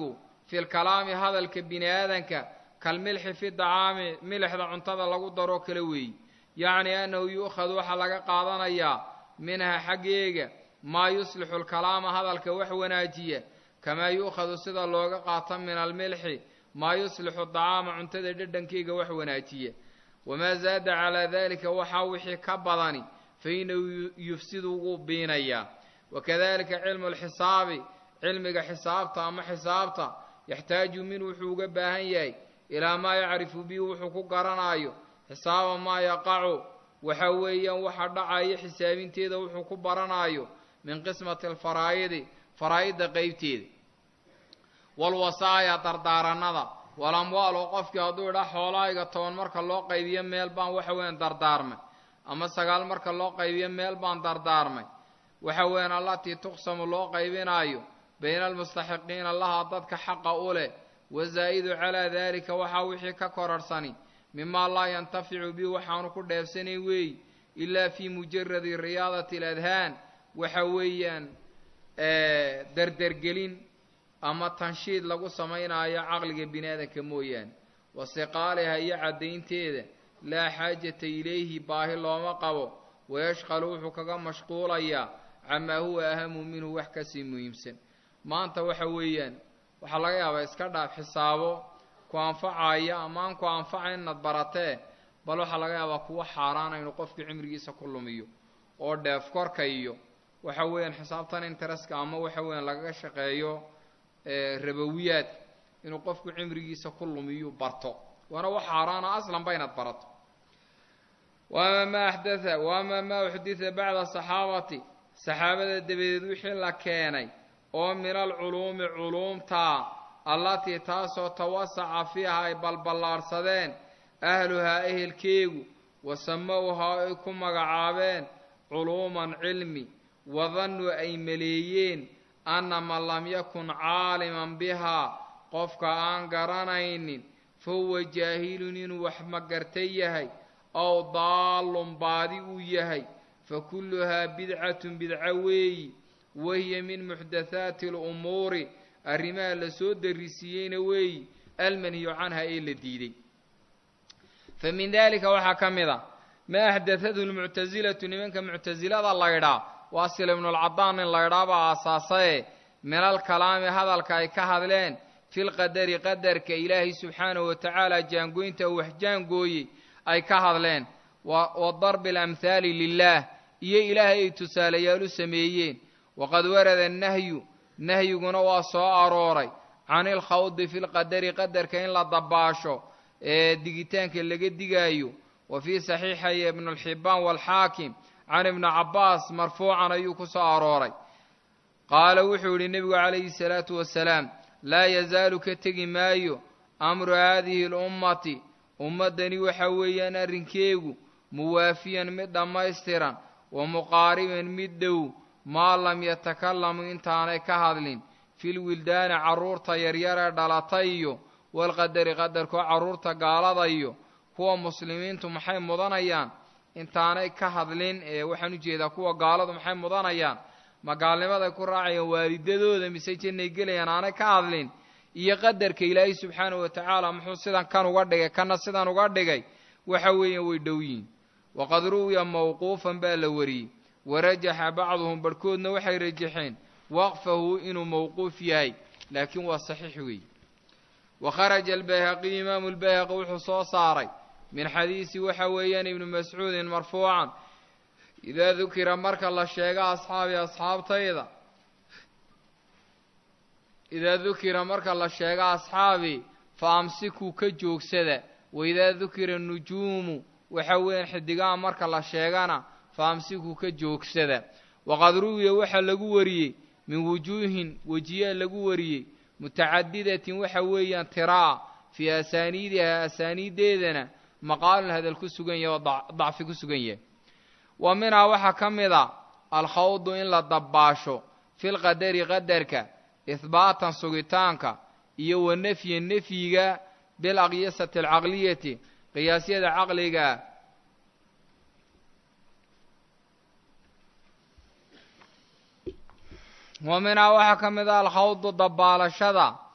في الكلام هذا الكبني آذنك كالملح في الطعام ملح ذا عنتظى لغو درو كلوي يعني أنه يؤخذ وحلق قادنيا منها حقيقة ما يصلح الكلام هذا الكوح وناجية كما يؤخذ صدى اللوغة قاطا من الملح ما يصلح الطعام عنتظى جدا كيغا وح وناجية وما زاد على ذلك وحاوحي كبضاني فإنه يفسد بينيا وكذلك علم الحساب علمك حسابته أما حسابته يحتاج منه حقوق باهيي إلى ما يعرف به وحقوق قرنايو حساب ما يقع وحويا وحدعاي حسابين تيدا وحقوق برنايو من قسمة الفرائض فرائض قيبتيد والوصايا دردارندا والأموال وقفك هدودا حولايغا toban marka loo qaybiyo meel baan waxa weyn dardaarmay ama sagaal marka loo qaybiyo meel baan dardaarmay waxa weyn allati tuqsamu loo qaybinayo bayna almustahiqiin allaha dadka xaqa u leh wazaidu ala dhalika waxa wixii ka korarsani mimma la yantafi'u bi waxaanu ku dheefsanay weey illa fi mujarrad riyadati aladhan waxa weeyaan ee dardargelin ama tanshiid lagu sameeynayo aqliga bini'aadanka mooyaan wasiqaalaha iyo cadeynteeda la xaajata ilayhi baahi looma qabo wayashqalu wuxuu kaga mashquulaya ama huwa ahamu minhu wax ka sii muhiimsan maanta waxa weeyaan waxa laga yaabaa iska dhaaf xisaabo ku anfacaya ama aan ku anfacayn nad baratee bal waxa laga yaabaa kuwa xaaraan inuu qofku cimrigiisa ku lumiyo oo dheef korka iyo waxa weeyaan xisaabtan interestka ama waxa weeyaan laga shaqeeyo rabawiyaad inuu qofku cimrigiisa ku lumiyo barto wana wax xaaraan aslan baynad barato wama ma ahdatha wama ma uhditha ba'da sahabati saxaabada dabadeed wixii la keenay oo min al-ulum ulumta allati taasoo tawasaca fiha ay balbalaarsadeen ahluha ehelkeegu wasamawha ay ku magacaabeen uluman ilmi wadannu ay maleeyeen anna man lam yakun caaliman biha qofka aan garanaynin fahuwa jaahilun inuu wax ma gartay yahay aw daalun baadi uu yahay فكلها بدعة بدعة وي وهي من محدثات الأمور الرمال لسود الرسيين وي المنهي عنها إلا الديدي فمن ذلك وحكم ذا ما أحدثته المعتزلة منك معتزلة الله يرى واصل من العضان الله يرى أساسه من الكلام هذا الكاي كهذلين في القدر قدر كإله سبحانه وتعالى جانقوين توحجان قوي أي كهذلين والضرب الأمثال لله إيه إلهي تساليال سميين وقد ورد النهي نهي قنوى صاروري عن الخوض في القدر قدر كإن لا ضباشو ديجتان كاللي قد ديجايو وفي صحيحي ابن الحبان والحاكم عن ابن عباس مرفوعا أيوك صاروري قال وحول النبي عليه الصلاة والسلام لا يزال كتجمايو أمر هذه الأمة أمدني وحويا رنكيغو موافيا مد مايسترا ومقاربا مدو ما لم يتكلم انتاني كهذلين في الولدان عرورتا يريرا دلاتيو والقدر قدر كو عرورتا قالاديو كو مسلمين تمحي مدانيان انتاني كهذلين ايه وحنو جيدا كو قالاد محي مدانيان ما قالنمادا كو راعي والددودا مسي جنة قليان aanay ka hadlin iyo qadarka Ilaahay subhanahu wa ta'ala muxuu sidan kan uga dhigay kana sidan uga dhigay waxa weeyaan way dhawyiin waqad ruwiya mawqufan baa la wari warajaha ba'dhum barkoodna waxay rajixeen waqfahu inuu mawquf yahay laakiin waa sahih weey وخرج البيهقي امام البيهقي wuxuu soo saaray min xadiisi waxa weeyaan ibn mas'uud marfuucan إذا ذكر مرك الله شيغا أصحابي أصحابتيدا إذا ذكر مرك الله شيغا أصحابي فأمسكوا كجوكسدا وإذا ذكر النجوم وحوين حدقان مرك الله شيغانا فأمسكوا كجوكسدا وقد روي وحا لغو وريي من وجوه وجيه لغو وريي متعددة وحويا تراء في أسانيدها أسانيدنا مقال هذا الكسوغن وضعف كسوغن ومنها وحا كمدا الخوض إن لا ضباشو في القدر قدرك إثباتا سوغتانك إيو النفي النفي بالأقيسة العقلية قياسية العقلية ومنها وحا كمدا الخوض ضبالشدا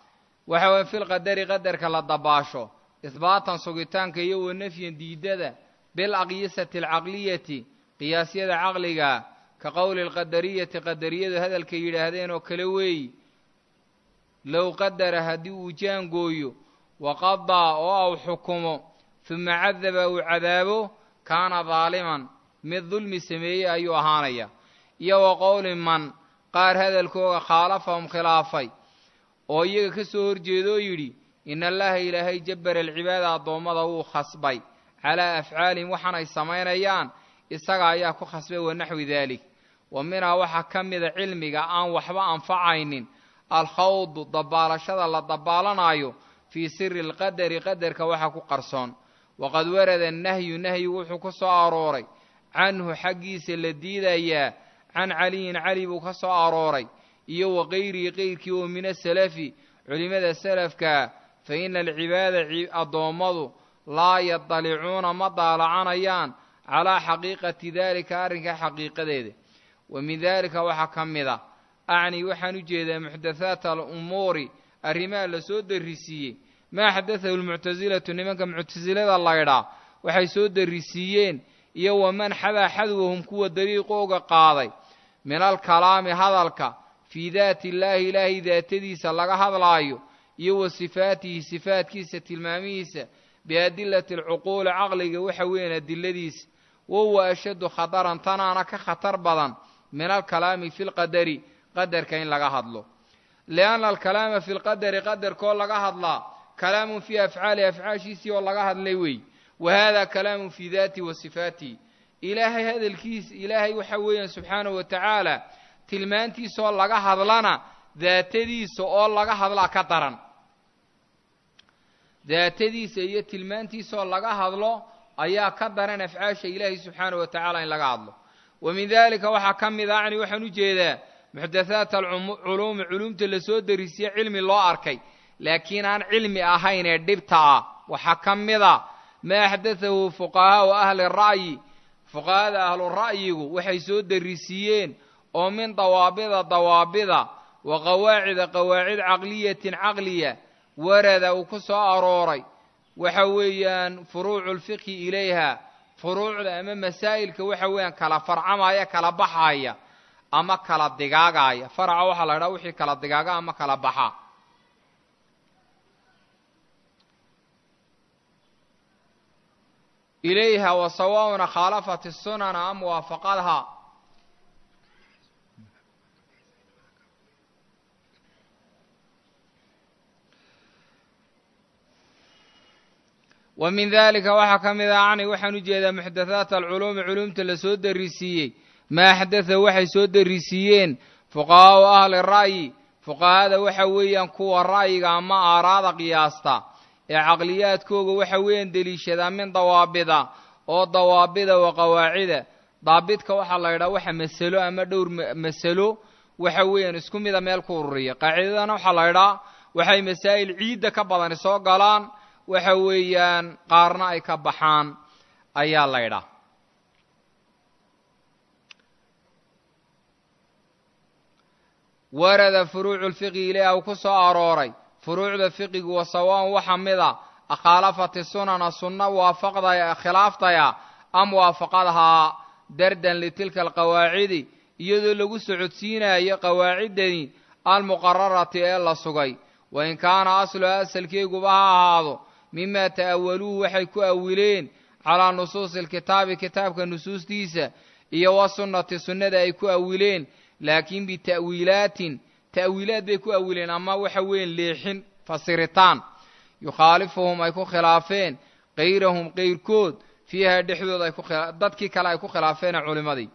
waxa fil qadari qadarka la dabaasho isbaatan sugitaanka iyo wanafyan diidada bil aqyisati alaqliyati qiyaasyada aqliga ka qowli alqadariyati qadariyadu hadalka yiraahdeen oo kale weey low qadara hadii uu jaangooyo waqada oo xukumo thumma cadaba uu cadaabo kaana zaaliman mid dulmi sameeyay ayuu ahaanaya iyo qowli man qaar hadalkooga khaalafahum khilaafay oo iyaga ka soo horjeedo yiri in allaha ilaahay jabbara alcibaada adoomada uu khasbay ala afcaalin waxana ay sameeyaan isaga ayaa ku khasbay wanaxwi dalik ومنها waxa kamida cilmiga aan waxba anfacaynin al-khawd dabaalashada la dabaalanayo fi sirri al-qadari qadarka waxa ku qarsoon waqad warada an-nahyu nahyu wuxuu ku soo arooray anhu xaqiisa la diidaya an ali ali buu ka soo arooray iyo waqayri qayrkii oo min as-salafi culimada salafka fa inna al-ibada adoomadu la yadalicuuna madalacanayaan ala haqiiqati dalika arrinka haqiiqadeeda ومن ذلك وحكمدا أعني وحن جيدا محدثات الأمور الرمال لسود الرسية ما حدثه المعتزلة نمك معتزلة الله يرى وحي سود الرسيين يو من حذا حذوهم كوة دريقوغ قاضي من الكلام هذا الك في ذات الله إله ذات ديس الله هذا الآيو يو صفاته صفات كيسة الماميسة بأدلة العقول عقلك وحوين أدلة ديس وهو أشد خطرا تنانا كخطر بضان من الكلام في القدر قدر كاين لغا هادلو لأن الكلام في القدر قدر كل لغا هادلا كلام في أفعال أفعاشيسي واللغا هادلوي وهذا كلام في ذاتي وصفاتي إلهي هذا الكيس إلهي وحويا سبحانه وتعالى تلمانتي سؤال لغا هادلنا ذاتي سؤال لغا هادلا كترا ذاتي سيئة تلمانتي سؤال لغا هادلو أيها كترا أفعاش إلهي سبحانه وتعالى إن لغا هادلو ومن ذلك وحا كمدا يعني وحا نجيدا محدثات العلوم علوم تلسو درسي علم الله أركي لكن عن علم أهين دبتا وحا كمدا ما حدثه فقهاء وأهل الرأي فقهاء أهل الرأي وحي سو درسيين ومن ضوابط ضوابط وقواعد قواعد عقلية عقلية ورد وكسو أروري وحويا فروع الفقه إليها فروع أما مسائل كوحوين كلا فرع ما يا كلا بحايا أما كلا دقاقايا فرع وحلا روحي كلا دقاقا أما كلا بحا إليها وسواء خالفت السنن أم وافقتها ومن ذلك وحكم إذا عني وحن جيدا محدثات العلوم علوم تلسود الرسيين ما حدث وحي سود الرسيين فقهاء أهل الرأي فقهاء وحويا كو الرأي أما أراد قياستا عقليات كو وحوين دليشدا من ضوابط أو ضوابط وقواعد ضابطك وحا لا يرا وحا مسلو أما دور مسلو وحوين اسكم إذا ميل كورية قاعدة وحا لا يرا وحي مسائل عيدة كبضان سو قالان وحويان قارنا أي كبحان أيا ليرا ورد فروع الفقه إليها وكسو أروري فروع الفقه وسواء وحمدا أخالفت السنن السنة وافقضها خلافتها أم وافقضها دردا لتلك القواعد يدلق سعودسينا هي قواعد المقررة إلا سقي وإن كان أصلها أسلكي قبها هذا مما تأولوه وحيكو أولين على نصوص الكتاب كتابك النصوص ديسة إيا والسنة السنة أيكو أولين لكن بتأويلات تأويلات بيكو أولين أما وحوين ليحن فصيرتان يخالفهم أيكو خلافين غيرهم غير كود فيها دحدود أيكو خلاف ضدكي كلا أيكو خلافين علماء دي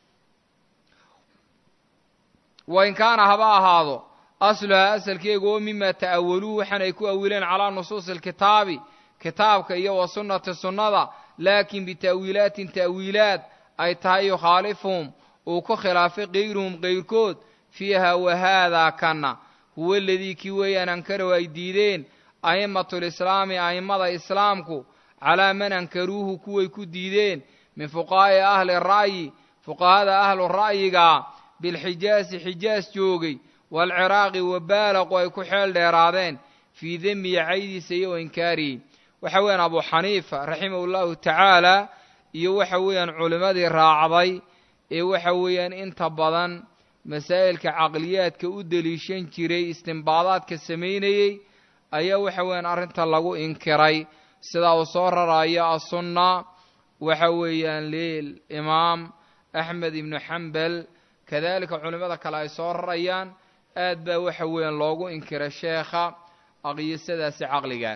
وإن كان هبا هذا أصلها أسل كيغو مما تأولوه وحن يكو أولين على نصوص الكتاب كتابك إيا وسنة السنة لكن بتأويلات تأويلات أي تهي يخالفهم وكو خلاف غيرهم غير كود فيها وهذا كان هو الذي كيوي أنكروا أيديدين أئمة الإسلام أئمة إسلامكو على من أنكروه كوي كديدين من فقهاء أهل الرأي فقهاء أهل الرأي بالحجاز حجاز جوغي والعراق وبالغ ويكو حيل ديرادين fii demi caydiisa iyo inkaarihi waxa weeyaan abu xaniifa raximahu llahu tacaala iyo waxa weeyaan culimmadii raacday ee waxa weeyaan inta badan masaa'ilka caqliyaadka u deliishan jiray istimbaadaadka samaynayey ayaa waxa weeyaan arrinta lagu inkiray sidaa uu soo rarayo asunna waxa weeyaan liimaam axmed ibnu xambal kadalika culimmada kale ay soo rarayaan aad baa waxa weeyaan loogu inkiray sheekha aqyisadaasi caqliga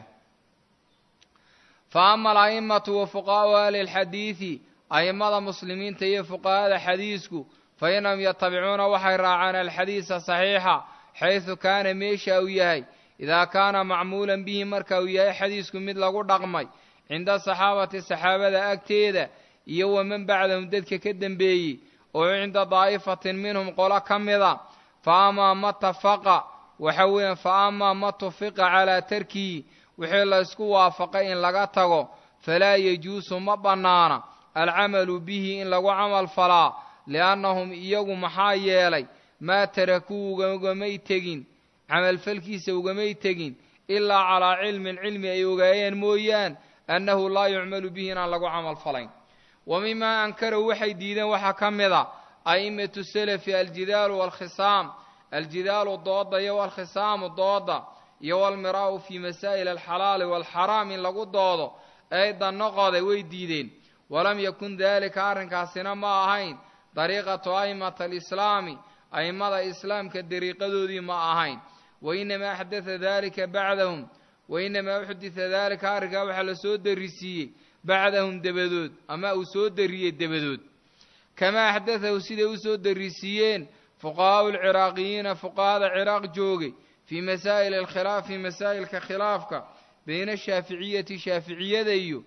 fa ama ala'immatu wa fuqaa'u ahli lxadiidi a'immada muslimiinta iyo fuqahada xadiisku fa innahum yatabicuuna waxay raacaan alxadiisa saxiixa xaysu kaana meesha uu yahay idaa kaana macmuulan bihi marka uu yahay xadiisku mid lagu dhaqmay cinda saxaabati saxaabada agteeda iyo waman bacdahum dadka ka dembeeyey oo cinda daa'ifatin minhum qolo ka mida fa amaa ma tafaqa waxa weeyaan fa amaa ma tufiqa calaa tarkihi wixii la ysku waafaqay in laga tago falaa yajuusu ma bannaana alcamalu bihi in lagu camal falaa li'annahum iyagu maxaa yeelay maa tarakuu ugamay tegin camalfalkiisa ugamay tegin ilaa calaa cilmin cilmi ay ogaayeen mooyaan annahu laa yucmalu bihi inaan lagu camal falayn wa mimaa ankarow waxay diideen waxaa ka mida a'immatu salafi aljidaalu waalkhisaam aljidaalu dooda iyo waalkhisaamu dooda iyo walmiraa'u fii masaa'il alxalaali waalxaraam in lagu doodo aydan noqoday way diideen walam yakun daalika arrinkaasina ma ahayn dariiqatu a'immati alislaami a'immada islaamka dariiqadoodii ma ahayn wainamaa axdata daalika bacdahum wainamaa uxdita daalika arrinkaa waxaa la soo darisiiyey bacdahum dabadood ama uu soo dariyey dabadood kamaa axdatahu siday u soo darisiiyeen fuqahaa'u alciraaqiyiina fuqahada ciraaq joogay fii masaa'ili alkhilaaf fii masaa'ilka khilaafka bayna ashaaficiyati shaaficiyada iyo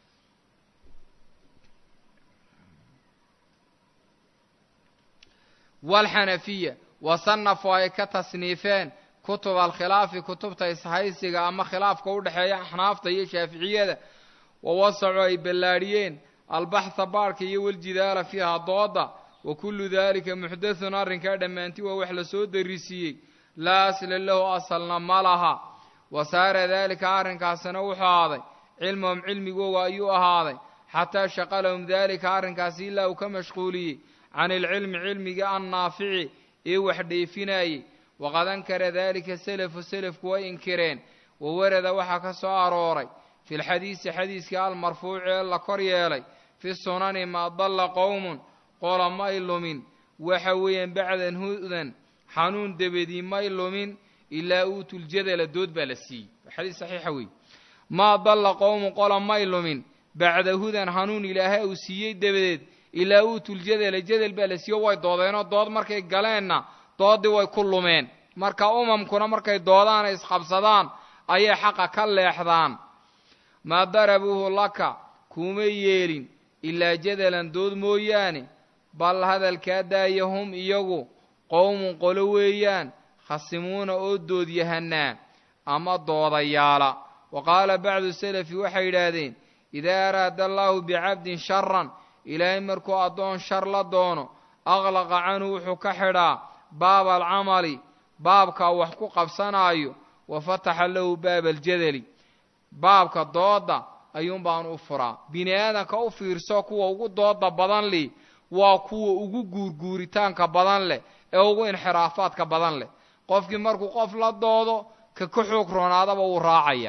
waalxanafiya wasanafuu ay ka tasniifeen kutub alkhilaafi kutubta ishaysiga ama khilaafka u dhexeeya axnaafta iyo shaaficiyada wawasacuu ay ballaadhiyeen albaxha baarhka iyo waljidaala fiiha dooda wa kullu daalika muxdathun arrinkaa dhammaanti waa wax la soo darisiiyey laa asla lahu asalna ma laha wa saara daalika arrinkaasina wuxuu ahaaday cilmahum cilmigooga ayuu ahaaday xataa shaqalahum daalika arrinkaasi ilaa uu ka mashquuliyey can ilcilmi cilmiga annaafici ee wax dheefinayey waqad ankara daalika selafu selafku way inkireen wa warada waxaa ka soo arooray fi lxadiisi xadiiskii almarfuuci ee la kor yeelay fi sunani ma dalla qowmun qola may lumin waxa weeyaan bacdan hudan xanuun dabadii may lumin ilaa uutuljadala dood baa la siiyey xadiis saxiixa weeye maa dalla qowmun qola may lumin bacda hudan hanuun ilaahay uu siiyey dabadeed ilaa uutuljadala jadal baa la siiyo way doodeenoo dood markay galeenna doodii way ku lumeen marka umamkuna markay doodaan ay isqabsadaan ayay xaqa ka leexdaan maa darabuuhu laka kuumay yeelin ilaa jadalan dood mooyaane bal hadalkaa daaya hum iyagu qowmun qolo weeyaan khasimuuna oo dood yahanaa ama doodayaala wa qaala bacdu salafi waxay yidhaahdeen idaa araada allaahu bicabdin sharan ilaahay markuu addoon shar la doono aqlaqa canhu wuxuu ka xidhaa baaba alcamali baabka wax ku qabsanaayo wa fataxa lahu baaba aljadali baabka dooda ayuun baan u furaa bini aadanka u fiirso kuwa ugu dooda badan leh waa kuwa ugu guurguuritaanka badan leh ee ugu inxiraafaadka badan leh qofkii markuu qof la doodo ka ka xoog roonaadaba wuu raacaya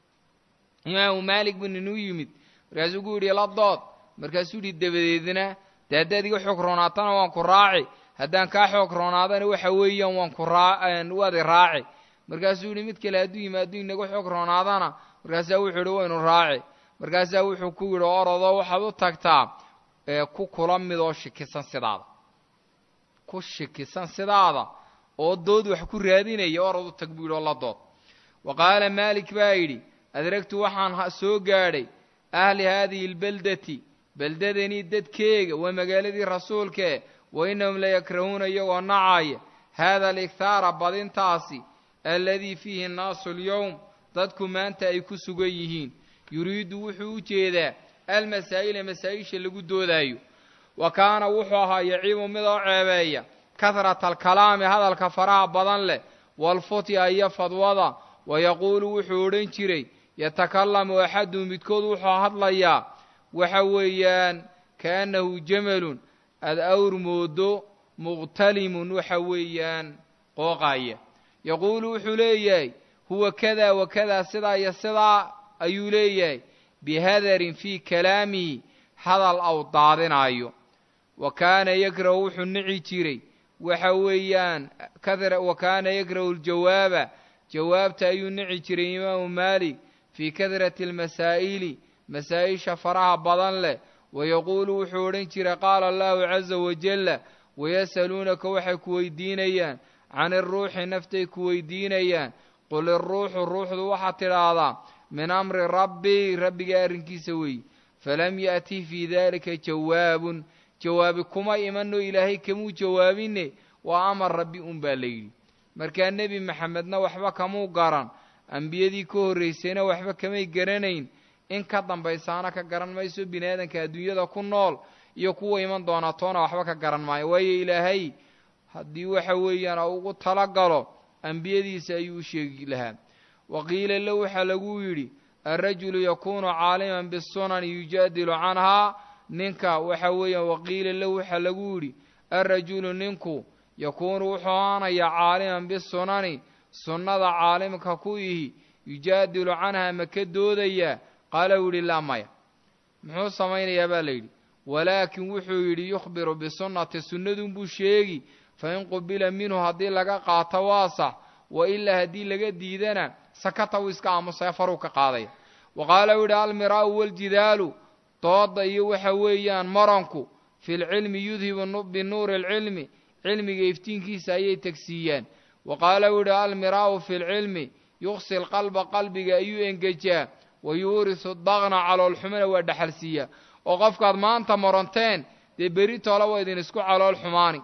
imaamu maalik buu nin u yimid markaasuu ku yidhi la dood markaasuu yidhi dabadeedna dee haddaad iga xoog roonaatana waan ku raaci haddaan kaa xoog roonaadana waxa weeyaan waan ku raa waad i raaci markaasuu yidhi mid kale hadduu yimaado inaga xoog roonaadana markaasaa wuxuu yidhi waynu raaci markaasaa wuxuu ku yidhi orodoo waxaad u tagtaa ku kula mid oo shikisan sidaada ku shikisan sidaada oo dood wax ku raadinaya orod u tag buu yidhi oo la dood wa qaala maalik baa yidhi adragtu waxaan soo gaadhay ahli haadihi albeldati beldadanii dadkeega waa magaaladii rasuulkae wa innahum layakrahuuna iyagoo nacaya haada alikhaara badintaasi alladii fiihi annaasu alyowm dadku maanta ay ku sugan yihiin yuriidu wuxuu u jeedaa almasaa'ila masaa'isha lagu doodaayo wa kaana wuxuu ahaa yaciibu mid oo ceebeeya kahrata alkalaami hadalka faraha badan leh waalfutya iyo fadwada wayaquulu wuxuu odhan jiray yatakallamu axadu midkood wuxuu hadlayaa waxa weeyaan kaannahu jamalun ad awr moodo muqtalimun waxa weeyaan qooqaya yaquulu wuxuu leeyahay huwa kada wakada sidaa iyo sidaa ayuu leeyahay bihadarin fii kalaamihi hadal aw daadinaayo wa kaana yakrahu wuxuu nici jiray waxa weeyaan wa kaana yakrahu aljawaaba jawaabta ayuu nici jiray imaamu maalik fii kadrati almasaa'ili masaa'isha faraha badan leh wayaquulu wuxuu odhan jiray qaala allahu caza wajalla wayas'aluunaka waxay ku weydiinayaan can iruuxi naftay ku weydiinayaan qul iruuxu ruuxdu waxaad tidhaahdaa min amri rabbii rabbiga arrinkiisa weeye falam ya'ti fii daalika jawaabun jawaabi kuma imanno ilaahay kamuu jawaabine waa amar rabbi un baa la yidhi markaa nebi maxamedna waxba kamuu garan ambiyadii ka horraysayna waxba kamay garanayn in ka dambaysaana ka garan mayso bini aadanka adduunyada ku nool iyo kuwa iman doona toona waxba ka garan maayo waayo ilaahay haddii waxa weeyaan ugu talagalo ambiyadiisa ayuu u sheegi lahaa waqiila lahu waxaa lagu yidhi alrajulu yakuunu caaliman bisunani yujaadilu canhaa ninka waxa weeyaan waqiila lahu waxaa lagu yidhi alrajulu ninku yakuunu wuxuu ahaanayaa caaliman bisunani sunnada caalimka ku ihi yujaadilu canhaa ma ka doodayaa qaala u yidhi laa maya muxuu samaynayaa baa la yidhi walaakin wuxuu yidhi yukhbiru bisunnati sunnadunbuu sheegi fain qubila minhu haddii laga qaato waa sax wa ilaa haddii laga diidana sakata wuu iska aamusaya faruu ka qaadaya wa qaala u yidhi almiraa'u waljidaalu dooda iyo waxa weeyaan maranku fi lcilmi yudhibu binuuri alcilmi cilmiga iftiinkiisa ayay tegsiiyaan wa qaala u yidhi almiraa'u fi lcilmi yuqsi lqalba qalbiga ayuu engejaa wa yuurisu daqna caloolxumana waa dhaxalsiiyaa oo qofkaad maanta maranteen dee beri toola waa idin isku calool xumaani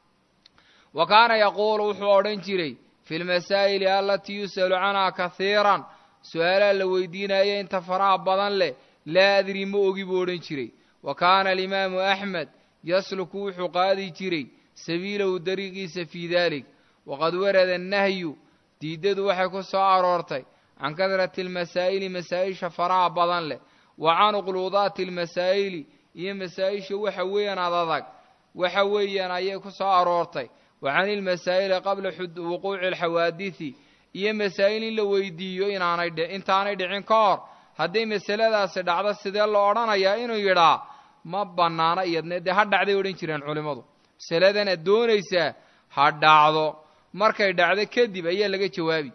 wa kaana yaquulu wuxuu odhan jiray fi lmasaa'ili allatii yus'alu canhaa kahiiran su-aalaha la weydiinaya inta faraha badan leh laa adri ma ogi buu odhan jiray wa kaana alimaamu axmed yasluku wuxuu qaadi jiray sabiilahu dariiqiisa fii daalik waqad warada annahyu diiddadu waxay ku soo aroortay can kadrati almasaa'ili masaa'isha faraha badan leh wa can uqluudaati almasaa'ili iyo masaa'isha waxa weeyaan adadag waxa weeyaan ayay ku soo aroortay wa can ilmasaa'ili qabla wuquuci alxawaadisi iyo masaa'il in la weydiiyo inaanay intaanay dhicin ka hor hadday masaladaasi dhacdo sidee loo odhanayaa inuu yidhaa ma bannaana iyadne dee ha dhacday odhan jireen culimmadu masaladan aad doonaysaa ha dhacdo markay dhacdo kadib ayaa laga jawaabi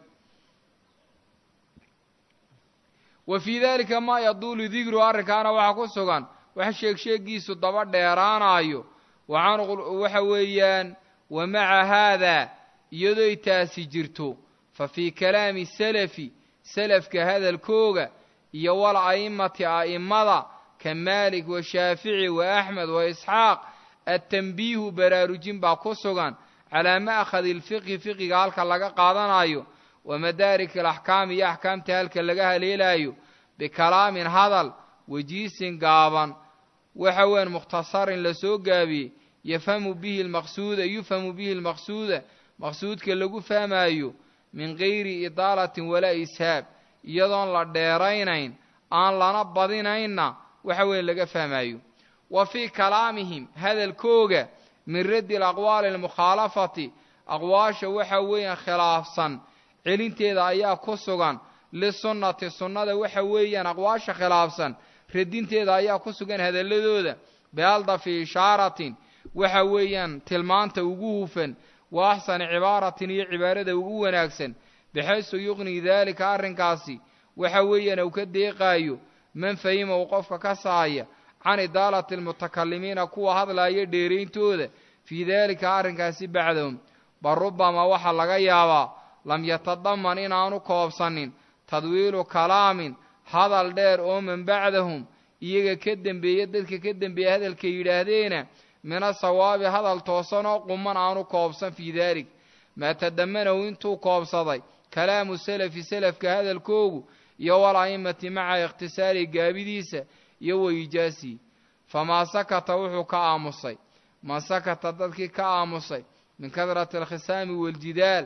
wa fii daalika maa yaduulu dikru arrinkaana waxaa ku sugan wax sheegsheegiisu daba dheeraanaayo wacan waxa weeyaan wa maca haadaa iyadoy taasi jirto fa fii kalaami salafi salafka hadalkooga iyo wal a'immati a'immada ka maalik wa shaafici wa axmed wa isxaaq attanbiihu baraarujin baa ku sugan calaa ma'khadi alfiqhi fiqiga halka laga qaadanayo wa madaarik alaxkaam iyo axkaamta halka laga haleelaayo bikalaamin hadal wajiisin gaaban waxa weyan mukhtasarin la soo gaabiyey yafhamu bihi almaqsuuda yufhamu bihi almaqsuuda maqsuudka lagu fahmaayo min gayri idaalatin walaa ishaab iyadoon la dheeraynayn aan lana badinaynna waxa weeye laga fahmaayo wa fii kalaamihim hadalkooga min raddi alaqwaali almukhaalafati aqwaasha waxa weeyaan khilaafsan celinteeda ayaa ku sugan lisunnati sunnada waxa weeyaan aqwaasha khilaafsan radinteeda ayaa ku sugan hadalladooda bialdafi ishaaratin waxa weeyaan tilmaanta ugu hufan wa axsani cibaaratin iyo cibaarada ugu wanaagsan bixaysu yuqni daalika arrinkaasi waxa weeyaan uu ka deeqaayo man fahima uu qofka ka saaya can idaalati almutakalimiina kuwa hadlaaya dheerayntooda fii daalika arrinkaasi bacdahum bal rubbama waxaa laga yaabaa lam yatadaman inaanu koobsanin tadwiilu kalaamin hadal dheer oo man bacdahum iyaga ka dembeeya dadka ka dembeeya hadalka yidhaahdeena min asawaabi hadal toosan oo quman aanu koobsan fii daalik maa tadamanahu intuu koobsaday kalaamu salafi salafka hadalkoogu iyo wal a'immati maca ikhtisaari gaabidiisa iyo waijaasii famaa sakata wuxuu ka aamusay man sakata dadkii ka aamusay min kadrati alkhisaami waaljidaal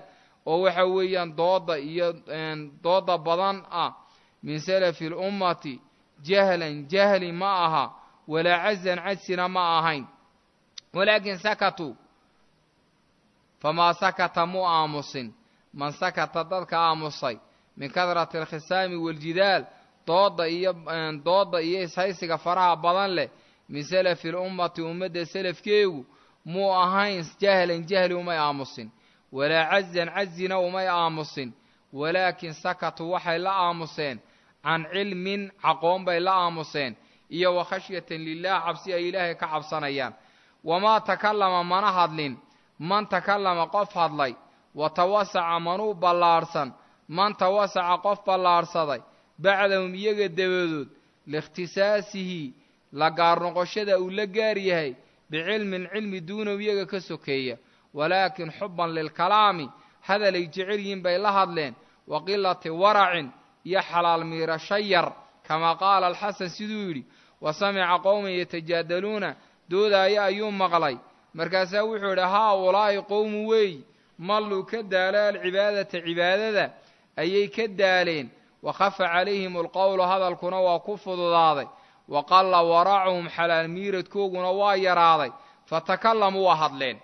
oo waxa weeyaan dooda iyo dooda badan ah min salafi ummati jahlan jahli ma aha wala azan asina ma ahayn walakin sakatu fama sakata mu'amusin man sakata dadka aamusay min kadrati al-khisami wal-jidal dooda iyo dooda iyo ishaysiga faraha badan leh min salafi ummati ummada salafkeegu mu ahayn jahlan jahli uma aamusin wala azan azina uma aamusin walakin sakatu waxay la aamuseen an ilmin aqoon bay la aamuseen iyo wa khashyatan lillah cabsi ay ilaahay ka cabsanayaan wama takallama mana hadlin man takallama qof hadlay wa tawasa'a manu ballaarsan man tawasa'a qof ballaarsaday bacdahum iyaga dabadood liikhtisaasihi la gaar noqoshada uu la gaar yahay بعلم علم دونه iyaga ka sokeeya walakin hubban lil kalaami hadal ay jeceliin bay la hadleen waqillati wara'in ya halal mira shayar kama qala al-hasan siduu yiri wasami'a qawman yatajadaluna doodaya ayuu maqlay markaasa wuxuu yiri ha walaahi qawmu way mallu ka daalal ibadata ibadada ayay ka daaleen wa khafa alayhim al-qawl hadalkuna waa ku fududaaday وقال ورعهم حلال ميرد كوغنا ويرادي فتكلموا وهدلين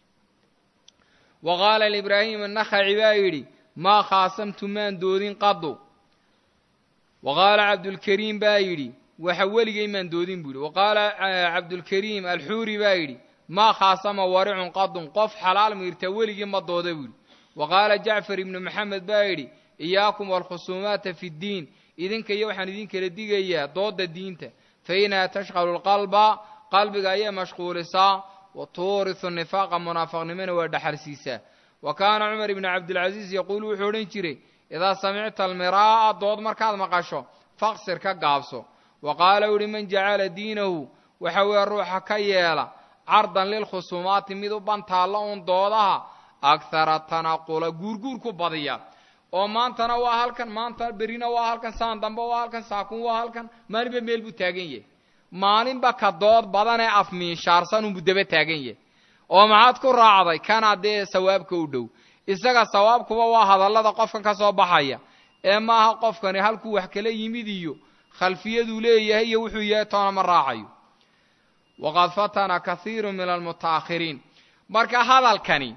وقال الإبراهيم النخعي بايري ما خاصمت من دودين قضوا وقال عبد الكريم بايري وحولي من دودين بولي وقال عبد الكريم الحوري بايري ما خاصم ورع قضوا قف حلال ميرتولي ما دودي بولي وقال جعفر بن محمد بايري إياكم والخصومات في الدين إذن كي يوحن إذن كرديجيا ضد الدينته فإنها تشغل القلب قلبك أي مشغول سا وتورث النفاق منافق من ودحر سيسا وكان عمر بن عبد العزيز يقول وحورين شري إذا سمعت المراء ضد مركز مقاشو فاقصر كقابسو وقال لمن جعل دينه وحوي الروح كيالا عرضا للخصومات ميدو بانتالون ضدها أكثر التناقل غورغور كبضيا oo maantana waa halkan maanta berina waa halkan saan dambe waa halkan saakun waa halkan maalinba meel buu taagan yahay maalinba ka dood badan ee afmiin shaarsan uu daba taagan yahay oo maxaad ku raacday kana dee sawaabka u dhow isaga sawaabkuba waa hadallada qofkan ka soo baxaya ee maaha qofkani halku wax kala yimid iyo khalfiyadu leeyahay iyo wuxuu yahay toona ma raacayo waqad fatana kathiirun min almutaakhirin marka hadalkani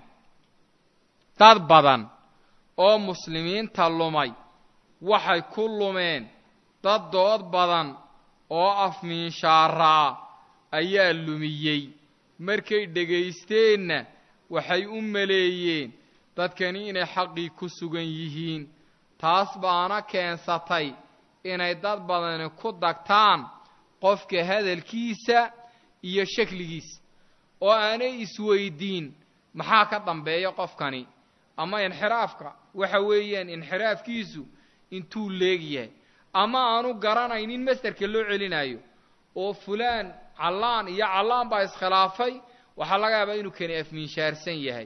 dad badan oo muslimiinta lumay waxay ku lumeen dad dood badan oo afmiinshaara ayaa lumiyay markay dhageysteenna waxay u maleeyeen dadkani inay xaqi ku sugan yihiin taas baana keensatay inay dad badan ku dagtaan qofka hadalkiisa iyo shakligiisa oo aanay isweydiin maxaa ka dambeeya qofkani ama inxiraafka waxa weeyaan inxiraafkiisu intuu leeyahay ama aanu garanaynin masdarka loo celinayo oo fulaan callaan iyo callaan baa iskhilaafay waxa laga yaabaa inuu kani afmiin shaarsan yahay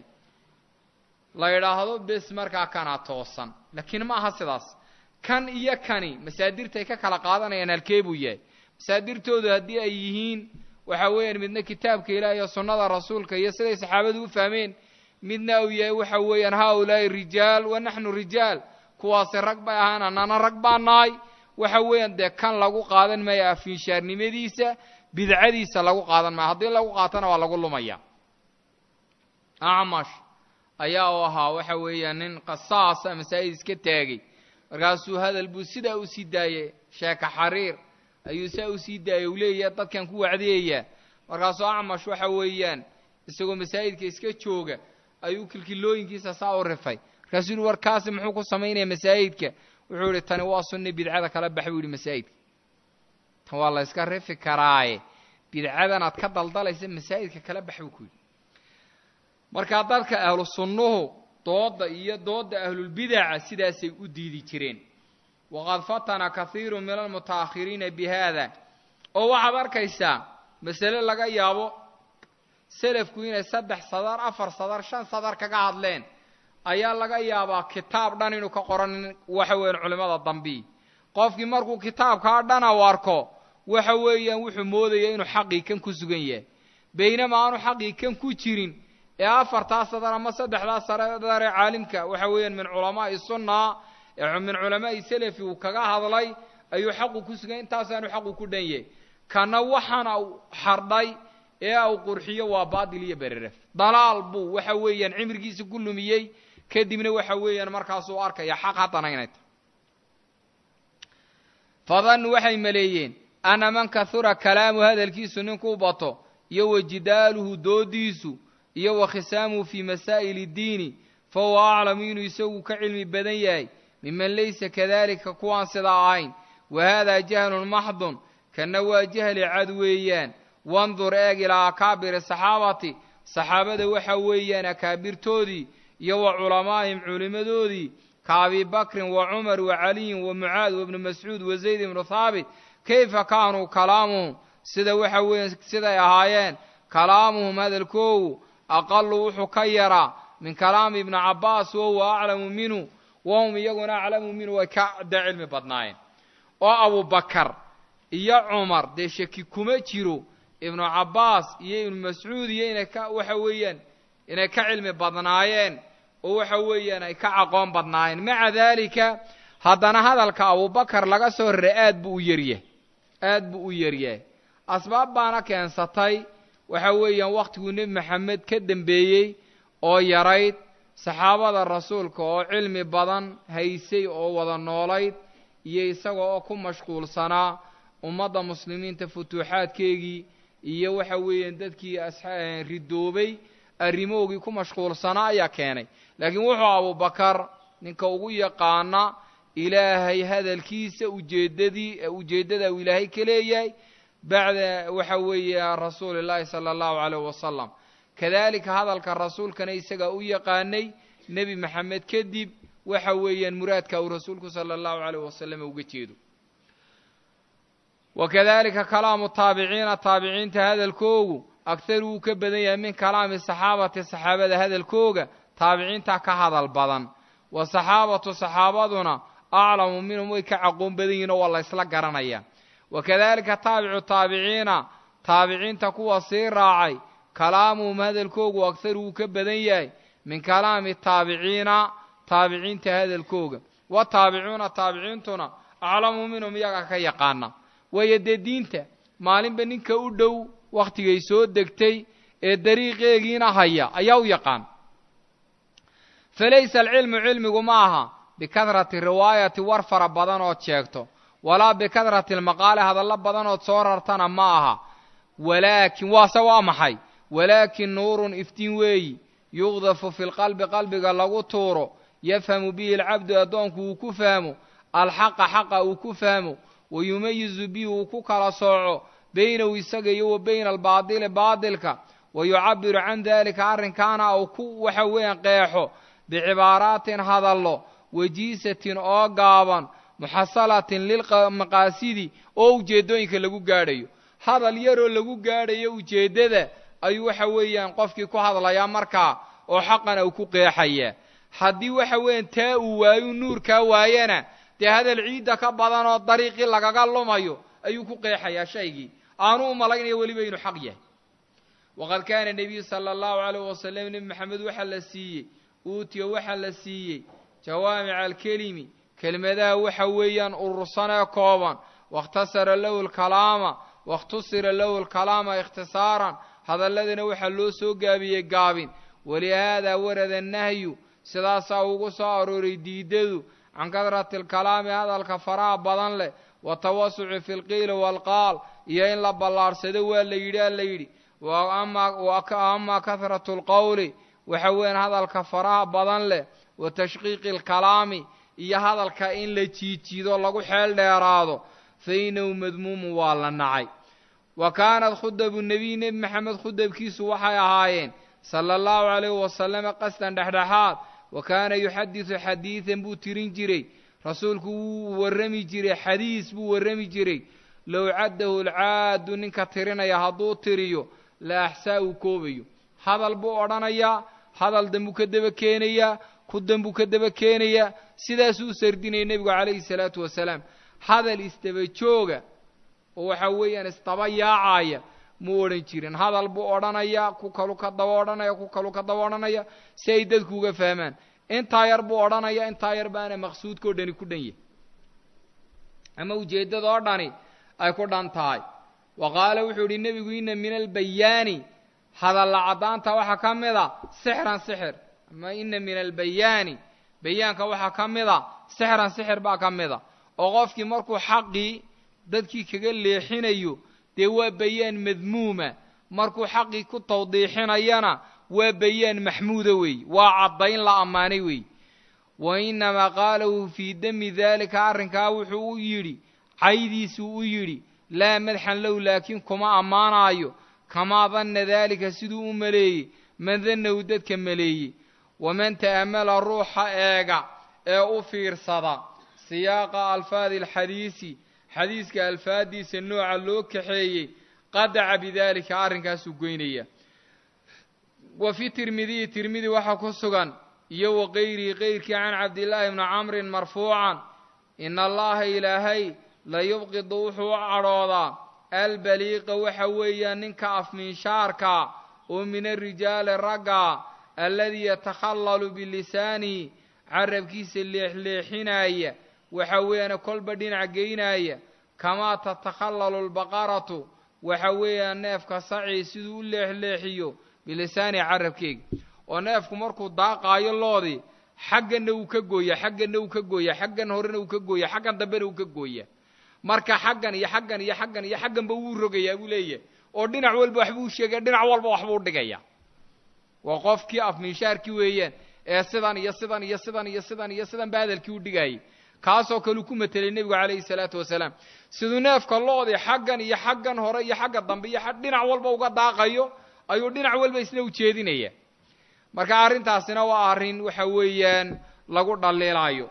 la yiraahdo bes markaa kana toosan laakiin ma aha sidaas kan iyo kani masaadirtay ka kala qaadanayaan halkeebu yahay masaadirtoodu hadii ay yihiin waxa weeyaan midna kitaabka Ilaahay iyo sunnada rasuulka iyo siday saxaabadu u fahmeen midna uu yahay waxa weeyaan haulay rijaal wa nahnu rijaal kuwaas rag bay ahaan anana rag baanaay waxa weeyaan de kan lagu qaadan ma afin shaarnimadiisa bidcadiisa lagu qaadan ma hadii lagu qaatana waa lagu lumaya Amash ayaa oo ahaa waxa weeyaan nin qasaas masaa'id iska taagay markaasuu hadal buu sida u sii daayay sheeka xariir ayuu saa u sii daayay uu leeyahay dadkan ku wacdiyaya markaasuu Amash waxa weeyaan isagoo masaa'idka iska jooga ayuu kilkilooyinkiisa saa u rifay rasuul warkaasi muxuu ku sameeyay masaa'idka wuxuu yiri tani waa sunni bidcada kala baxay uu yiri masaa'idka tan waa la iska rifi karaaye bidcadan aad ka daldalaysa masaa'idka kala baxay ku yiri marka dadka ahlu sunnuhu dooda iyo dooda ahlul bid'a sidaasay u diidi jireen waqad fatana kathiirun min almutaakhirin bihada oo waxa arkaysaa mas'ala laga yaabo salafku inay saddex sadar afar sadar shan sadar kaga hadleen ayaa laga yaabaa kitaab dhan inuu ka qoran waxa weeyaan culimada dambi qofkii markuu kitaabka dhan warko waxa weeyaan wuxuu moodayaa inuu xaqiiqan ku sugan yahay baynama aanu xaqiiqan ku jirin ee afartaas sadar ama saddexdaas sadar ee caalimka waxa weeyaan min culamaa'i sunna ee min culamaa'i salafi uu kaga hadlay ayuu xaqu ku sugan intaasaanu xaqu ku dhanyahay kana waxana xardhay ee uu qurxiyo waa baadil iyo bereref dalaal buu waxa weeyaan cimrigiisa ku lumiyay kadibna waxa weeyaan markaas uu arkaya xaq hadana inay fadan waxay maleeyeen ana man kathura kalaamu hadalkiisu ninku bato iyo wajidaaluhu doodiisu iyo wakhisaamu fi masaa'il ad-diin fa huwa a'lamu inuu isagu ka cilmi badan yahay mimman laysa kadhalika kuwan sida ahayn wa hada jahlun mahdun kana waa jahli cad weeyaan wandur eeg ilaa akaabir saxaabati saxaabada waxa weeyaan akaabirtoodii iyo wa culamaahim culimadoodii ka Abi Bakr wa Umar wa Ali wa Muaad wa Ibn Mas'ud wa Zayd ibn Thabit kayfa kaanu kalaamuhum sida waxa weeyaan sida ay ahaayeen kalaamuhum hadalkoodu aqallu wuxuu ka yaraa min kalaam ibn Abbas wa huwa a'lamu minhu wa hum yaguna a'lamu minhu wa ka cilmi badnaayeen oo Abu Bakr iyo Umar de shaki kuma jiro ibn Abbas iyo ibn Mas'ud iyo inay ka waxa weeyaan inay ka cilmi badnaayeen oo waxa weeyaan ay ka aqoon badnaayeen maca dalika hadana hadalka Abu Bakr laga soo raad buu yariye aad buu yariye asbaab baana keensatay waxa weeyaan waqtigu nabi maxamed ka dambeeyay oo yarayd saxaabada rasuulka oo cilmi badan haysay oo wada noolayd iyo isaga oo ku mashquulsanaa ummadda muslimiinta futuuxaadkeegii iyo waxa weeyaan dadkii asxaab ridoobay arimoogii ku mashquulsanaa ayaa keenay laakiin wuxuu Abu Bakr ninka ugu yaqaana ilaahay hadalkiisa ujeedadii ujeedada uu ilaahay ka leeyahay بعد وحوي رسول الله صلى الله عليه وسلم كذلك هذا الرسول كان يسقى ويقاني نبي محمد كذب وحوي مرادك ورسولك صلى الله عليه وسلم وقتيده وكذلك كلام التابعين التابعين هذا الكوغ أكثر كبديا من كلام الصحابة الصحابة هذا الكوغ تابعين تاك هذا البضن والصحابة صحابتنا أعلم منهم ويكعقون بدين والله يسلق قرنيا وكذلك تابع التابعين تابعين تكوى صير راعي كلامهم هذا الكوغ وأكثره كبديا من كلام التابعين تابعين هذا الكوغ والتابعون التابعين تنا أعلم منهم يقاك يقانا ويددينته مالين بنينك أدو وقت يسود دكتي الدريق يجينا هيا أيو يقان فليس العلم علم معها بكثرة الرواية ورفر بدن وتشيكتو ولا بكثرة المقالة هذا الله بدن وتصوررتنا معها ولكن واسوا محي ولكن نور افتنوي يغضف في القلب قلبك لغو تورو يفهم به العبد أدونك وكفهمه الحق حق وكفهمه ويميز به وككلا صعو بينه ويسقي وبين الباطل باطلك ويعبر عن ذلك عن كان أو كو وحوين قيحه بعبارات هذا الله وجيسة أو قابا محصلة للمقاسد أو جيدوينك لغو قاريو هذا اليرو لغو قاريو جيدده أي وحوين قفك كو هذا لا يمركا أو حقا أو كو قيحيا حدي وحوين تاو وايو نور كواينا دي هذا العيد كبضان الطريق لغا قالو مايو أيو كو قيحيا شيء آنو ملاقين يولي بينو حقيه وقد كان النبي صلى الله عليه وسلم نبي محمد وحل السيي أوتي وحل السيي جوامع الكلمي كلمة ذا وحويا أرصنا كوبا واختصر له الكلام واختصر له الكلام اختصارا هذا الذي نوحلو سوقا بيقابين ولهذا ورد النهي سداسا وقصا أروري ديدو عن كثرة الكلام هذا الكفراء بدن له والتوسع في القيل والقال يين لبالار سدوا الليلي الليلي وأما, وأما كثرة القول وحوين هذا الكفراء بدن له وتشقيق الكلام إيا هذا الكائن لتيتيدو لغو حيل ديرادو فإنه مذموم والله نعي وكانت خدب النبي نبي محمد خدب كيسو وحي هايين صلى الله عليه وسلم قصدا دحدحات وكان يحدث حديثا بو ترين جري رسولك ورمي جري حديث بو ورمي جري لو عده العاد ننك ترين يهدو تريو لا أحساء كوبيو هذا البو أرانيا هذا الدنبو كدب كينيا كدنبو كدب كينيا سيداسو سردين النبي عليه الصلاة والسلام هذا الاستبجوغ وحويا استبايا عايا muu odhan jirin hadal buu odhanayaa ku kalu ka daba odhanaya ku kalu ka daba odhanaya si ay dadku uga fahmaan intaa yar buu odhanaya intaa yar baana maqsuudkoo dhani ku dhan yahay ama ujeeddadoo dhani ay ku dhan tahay wa qaala wuxuu yidhi nebigu inna min albayaani hadalla caddaanta waxaa ka mid a sixran sixir ama inna min albayaani bayaanka waxaa ka mid a sixran sixir baa ka mid a oo qofkii markuu xaqii dadkii kaga leexinayo dee waa bayaan madmuuma markuu xaqii ku tawdiixinayana waa bayaan maxmuuda weey waa caddayn la ammaanay weey wa innamaa qaalahu fii dami daalika arrinkaa wuxuu u yidhi caydiisuu u yidhi laa madxan low laakiin kuma ammaanaayo kamaa danna daalika siduu u maleeyey man dannahu dadka maleeyey waman ta'ammala ruuxa eega ee u fiirsada siyaaqa alfaadi alxadiisi xadiiska alfaadiisa nooca loo kaxeeyey qadaca bidaalika arrinkaasuu goynaya wa fi tirmidiyi tirmidi waxaa ku sugan iyo wa kayrihi kayrkii can cabdillaahi bni camrin marfuucan ina allaha ilaahay la yubqidu wuxuu u cadhoodaa albaliiqa waxa weeyaan ninka afminshaarka oo min arijaali ragga alladii yatakhallalu bilisaanihi carabkiisa leexleexinaya waxa weeyaan kolba dhinac geynaya kamaa tatakhallalu albaqaratu waxa weeyaan neefka sacii siduu u leexleexiyo bilisaanihi carabkeega oo neefku markuu daaqaayo loodii xaggana uu ka gooya xaggana uu ka gooya xaggan horena uu ka gooya xaggan dambena uu ka gooya marka xaggan iyo xaggan iyo xaggan iyo xagganba wuu rogayaa buu leeyahay oo dhinac walba waxbuu sheegaya dhinac walba waxbuu dhigaya waa qofkii afminshaarkii weeyaan ee sidan iyo sidan iyo sidan iyo sidan iyo sidan ba hadalkii u dhigayay kaasoo kale ku matelay nebigu calayhi salaatu wasalaam siduu neefka loodii xaggan iyo xaggan hore iyo xagga dambe iyo dhinac walba uga daaqayo ayuu dhinac walba isna u jeedinaya marka arrintaasina waa arrin waxa weeyaan lagu dhaliilaayo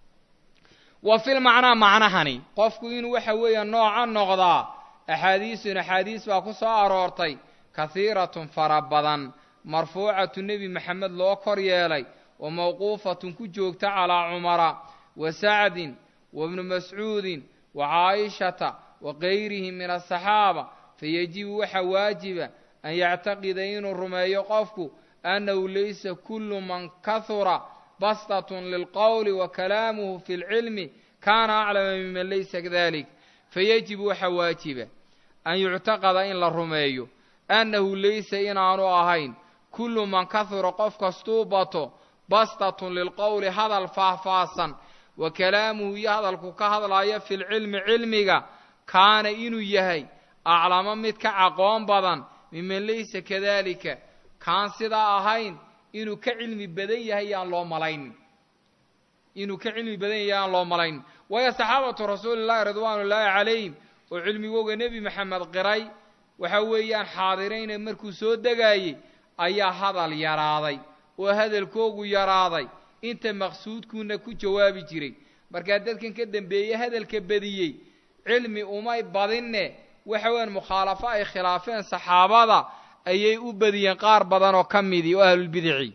wa fil macnaa macnahani qofku inuu waxa weeyaan nooca noqdaa axaadiisun axaadiis baa ku soo aroortay kahiiratun fara badan marfuucatu nebi maxamed loo kor yeelay wa mawquufatun ku joogta calaa cumara wa sacdin wa ibni mascuudin wa caa'ishata wa kayrihim min asaxaaba fayajibu waxa waajiba an yactaqida inuu rumeeyo qofku annahu laysa kullu man kahura bastatun lilqowli wa kalaamuhu fi lcilmi kaana aclama miman laysa kadalik fayajibu waxa waajiba an yuctaqada in la rumeeyo annahu laysa inaanu ahayn kullu man kahura qof kastuu bato bastatun lilqowli hadal faahfaahsan wa kalaamuhu iyo hadalku ka hadlaayo fi lcilmi cilmiga kaana inuu yahay aclamo mid ka aqoon badan miman laysa kadalika kaan sidaa ahayn inuu ka cilmi badan yahay yaan loo malayn inuu ka cilmi badan yahay yaan loo malayn waayo saxaabatu rasuulillahi ridwaanullaahi calayhim oo cilmigooga nebi maxamed qiray waxa weeyaan xaadirayna markuu soo degaayey ayaa hadal yaraaday oo hadalkoogu yaraaday inta maqsuudkuuna ku jawaabi jiray markaa dadkan ka dambeeyey hadalka badiyey cilmi umay badinne waxa weeyaan mukhaalafo ay khilaafeen saxaabada ayay u badiyeen qaar badan oo ka midii oo ahlulbidici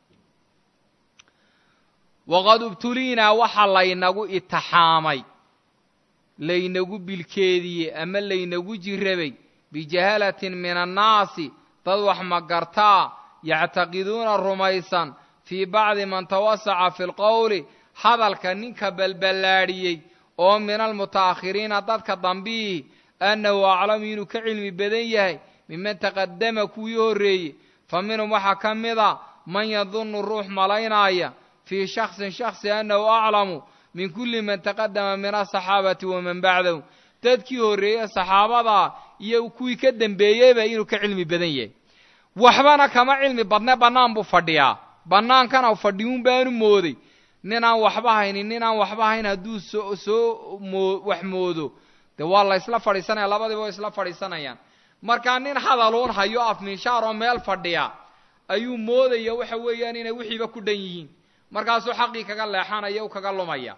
waqad ubtuliinaa waxa laynagu itixaamay laynagu bilkeediyey ama laynagu jirrabay bijahalatin min annaasi dad wax magartaa yactaqiduuna rumaysan fii bacdi man tawasaca fi lqowli hadalka ninka balballaadhiyey oo min almuta'akhiriina dadka dambihi annahu aclamu inuu ka cilmi badan yahay miman taqadama kuwii horreeyey fa minhum waxaa ka mid a man yadunnu ruux malaynaaya fii shaksin shaksi annahu aclamu min kulli man taqadama min asaxaabati waman bacdahu dadkii horreeyey saxaabadaa iyo kuwii ka dembeeyeyba inuu ka cilmi badan yahay waxbana kama cilmi badne bannaan buu fadhiyaa bannaankana fadhiyuun baanu mooday ninaan waxba haynin ninaan waxba hayn hadduu soo soo moo wax moodo dee waa la isla fadhiisanaya labadiiba waa isla fadhiisanayaan markaa nin hadaluun hayo afminshaar oo meel fadhiya ayuu moodaya waxa weeyaan inay wixiiba ku dhan yihiin markaasuu xaqii kaga leexanaya u kaga lumaya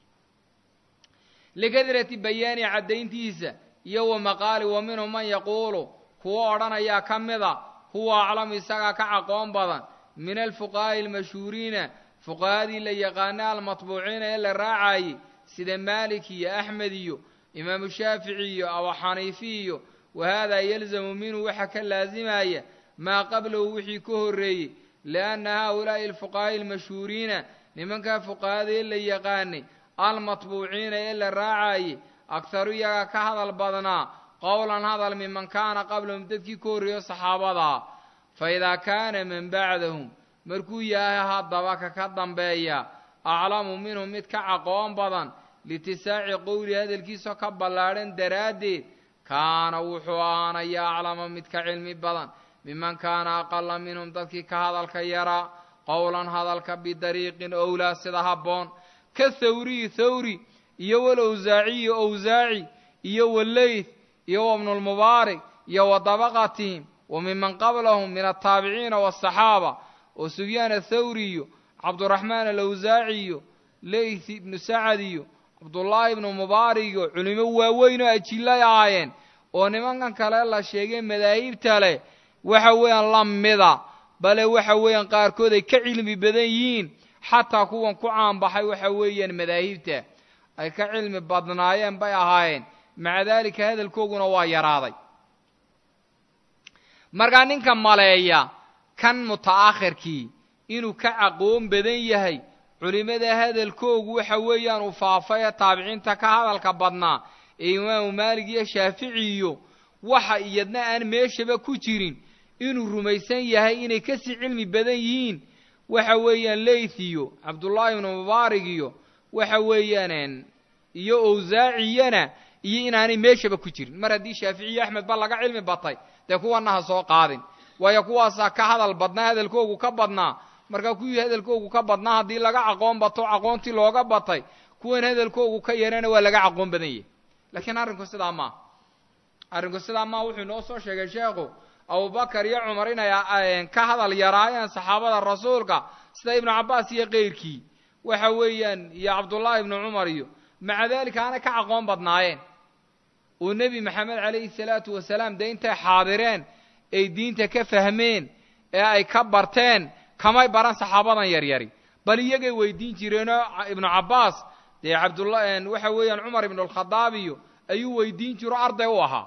likadrati bayaani caddayntiisa iyo wa maqaali wa minhum man yaquulu kuwa odhanayaa ka mida huwa aclamu isagaa ka aqoon badan min alfuqahaa'i almashhuuriina fuqahadii la yaqaana almatbuuciina ee la raacayey sida maalik iyo axmed iyo imaamu shaafici iyo abu xaniifi iyo وهذا يلزم منه وحك اللازمية ما قبله وحي كهري لأن هؤلاء الفقهاء المشهورين لمن كان فقهاء اللي يقاني المطبوعين إلا الراعي أكثر يقا كهذا البضنا قولا هذا ممن كان قبلهم تدكي كوريو صحابة فإذا كان من بعدهم مركو ياها الضباك كالضنبايا أعلم منهم متكع قوام بضن لتساع قول هذا الكيسو كبالارين درادي كان وحوانا يعلم متكع علمي بضن ممن كان أقل منهم تدكي كهذا الكيرا قولا هذا الكب طريق أولى سدهبون كالثوري ثوري يو الأوزاعي أوزاعي يو الليث يو ابن المبارك يو طبقتهم وممن قبلهم من التابعين والصحابة وسفيان الثوري عبد الرحمن الأوزاعي ليث بن سعدي عبد الله بن مبارك علم واوين أجلاء عين ونمن كان الله شيء مذاهب تله وحوين لمذا بل وحوين قاركود كعلم بدنيين حتى كون كعان بحي وحوين مذاهبته أي كعلم بدنايين بيهاين مع ذلك هذا الكوغن وايراضي marka ninka maleeya kan mutaakhirkii inuu ka aqoon badan yahay culimada hadalkoogu waxa weeyaan u faafay taabiciinta ka hadalka badnaa Imaam Maalik iyo Shaafici waxa iyadna aan meeshaba ku jirin inuu rumaysan yahay inay ka si cilmi badan yihiin waxa weeyaan Laythiyo Abdullah ibn Mubarak iyo waxa weeyaan iyo Awzaaciyana iyo inaanay meeshaba ku jirin mar hadii Shaafici iyo Ahmed ba laga cilmi batay de kuwana soo qaadin way kuwaasa ka hadal badnaa hadalkoogu ka badnaa marka kuwii hadalkoogu ka badnaa hadii laga aqoon bato aqoontii looga batay kuwan hadalkoogu ka yarana waa laga aqoon badan yahay laakiin arinku sidaa ma arinku sidaa ma wuxuu noo soo sheegay sheekhu Abu Bakar iyo Umar inay ka hadal yaraayeen saxaabada rasuulka sida Ibn Abbas iyo qeyrkii waxa weeyaan iyo Abdullah ibn Umar iyo maca dalika ana ka aqoon badnaayeen والنبي محمد عليه الصلاة والسلام ده انت حاضرين اي دينته كفهمين اي كبرتين كما يبران صحابنا يريري بل يجي ويدين جيرنا ابن عباس ده عبد الله waxa weeyaan Umar ibn al-Khattab ayuu weydiin jiro arday u ahaa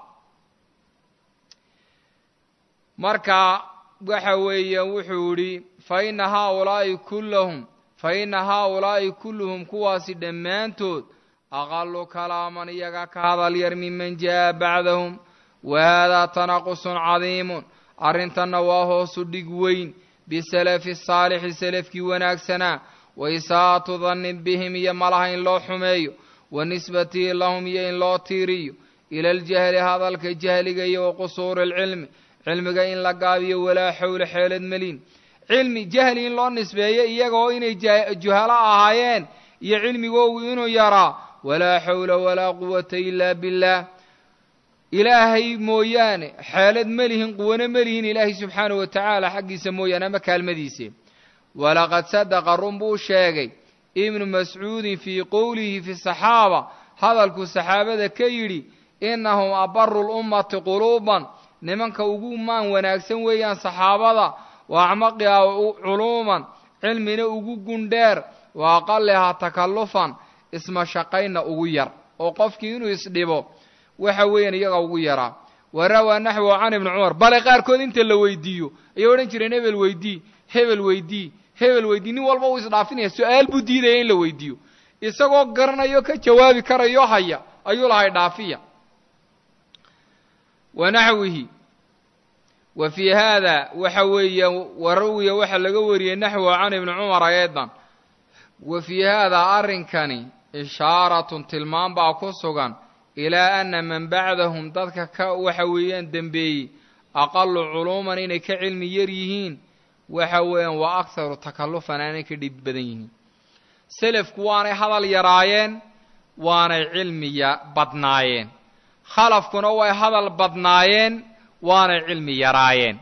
marka waxa weeyaan wuxuu yiri fa inna haula'i kulluhum fa inna haula'i kulluhum kuwaasi dhamaantood أقل كلاما يقاك هذا اليرمي من جاء بعدهم وهذا تناقص عظيم أرنتنا وهو صدقوين بسلف الصالح سلف كي وناكسنا وإساءة ظن بهم يمالها إن لو حمي ونسبة لهم إن لو تيري إلى الجهل هذا الكجهل وقصور العلم علم إن لقابي ولا حول حيل ملين علم جهل إن لو نسبة إيقو إن جهلاء هايين يعلمي وإنه يرى ولا حول ولا قوة إلا بالله إلهي مويان حالد مليهن قوانا مليهن إلهي سبحانه وتعالى حقي سمويانا مكال مديسي ولقد صدق الرنبو الشاقي ابن مسعود في قوله في الصحابة هذا الكسحابة كيري إنهم أبر الأمة قلوبا نمن كوقوما وناكسن ويان صحابة وأعمقها علوما علمنا أقوقون دار وأقلها تكلفا اسم شقين أغير وقفك إنه يسلبه وحوين يغا أغيرا وروى نحو عن ابن عمر بل قاركود انت اللي ويديو يورين جرين هبل ويدي هبل ويدي هبل ويدي ني والبا ويسدافين سؤال بديدين لا ويديو isagoo garanayo ka jawaabi karayo haya ayuu lahay dhaafiya ونحوه وفي هذا وحوي وروي وحا laga wariyay نحو عن ابن عمر ايضا وفي هذا أرنكني إشارة تلمان باكوسوغان إلى أن من بعدهم ذاتك وحويان دنبي أقل علوما إنك علم يريهين وحويان وأكثر تكلفا إنك دبدين سلف كواني هذا اليرايين واني علمي بدنايين خلف كنوي هذا البدنايين واني علمي يرايين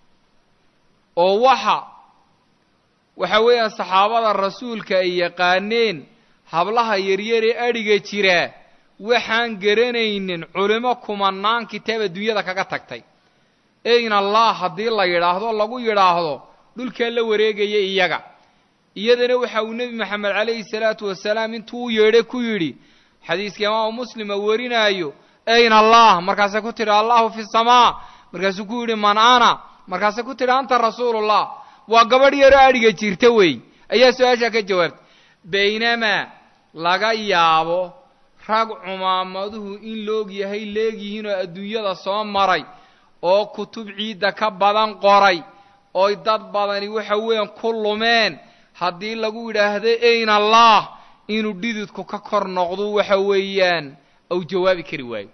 ووحا waxa weeyaan saxaabada rasuulka ay yaqaaneen hablaha yaryar ee ariga jira waxaan garanaynin culimo kumanaan kitaab adduunyada kaga tagtay ee in Allah hadii la yiraahdo lagu yiraahdo dhulka la wareegay iyaga iyadana waxa uu nabi maxamed kaleey salaatu wasalaam intuu yeeray ku yiri xadiiska Imaam Muslim warinayo ayna allah markaasay ku tidhi allahu fi samaa markaasuu ku yidhi man ana markaasay ku tidhi anta rasuulullah waa gabadh yaroo adhiga jirta wey ayaa su-aashaa ka jawaabtay baynamaa laga yaabo rag cumaamaduhu in loog yahay leegyihiin oo adduunyada soo maray oo kutub ciidda ka badan qoray ooy dad badani waxa weeyaan ku lumeen haddii lagu yidhaahdo ayna allah inuu dhididku ka kor noqdo waxa weeyaan ou jawaabi kari waayo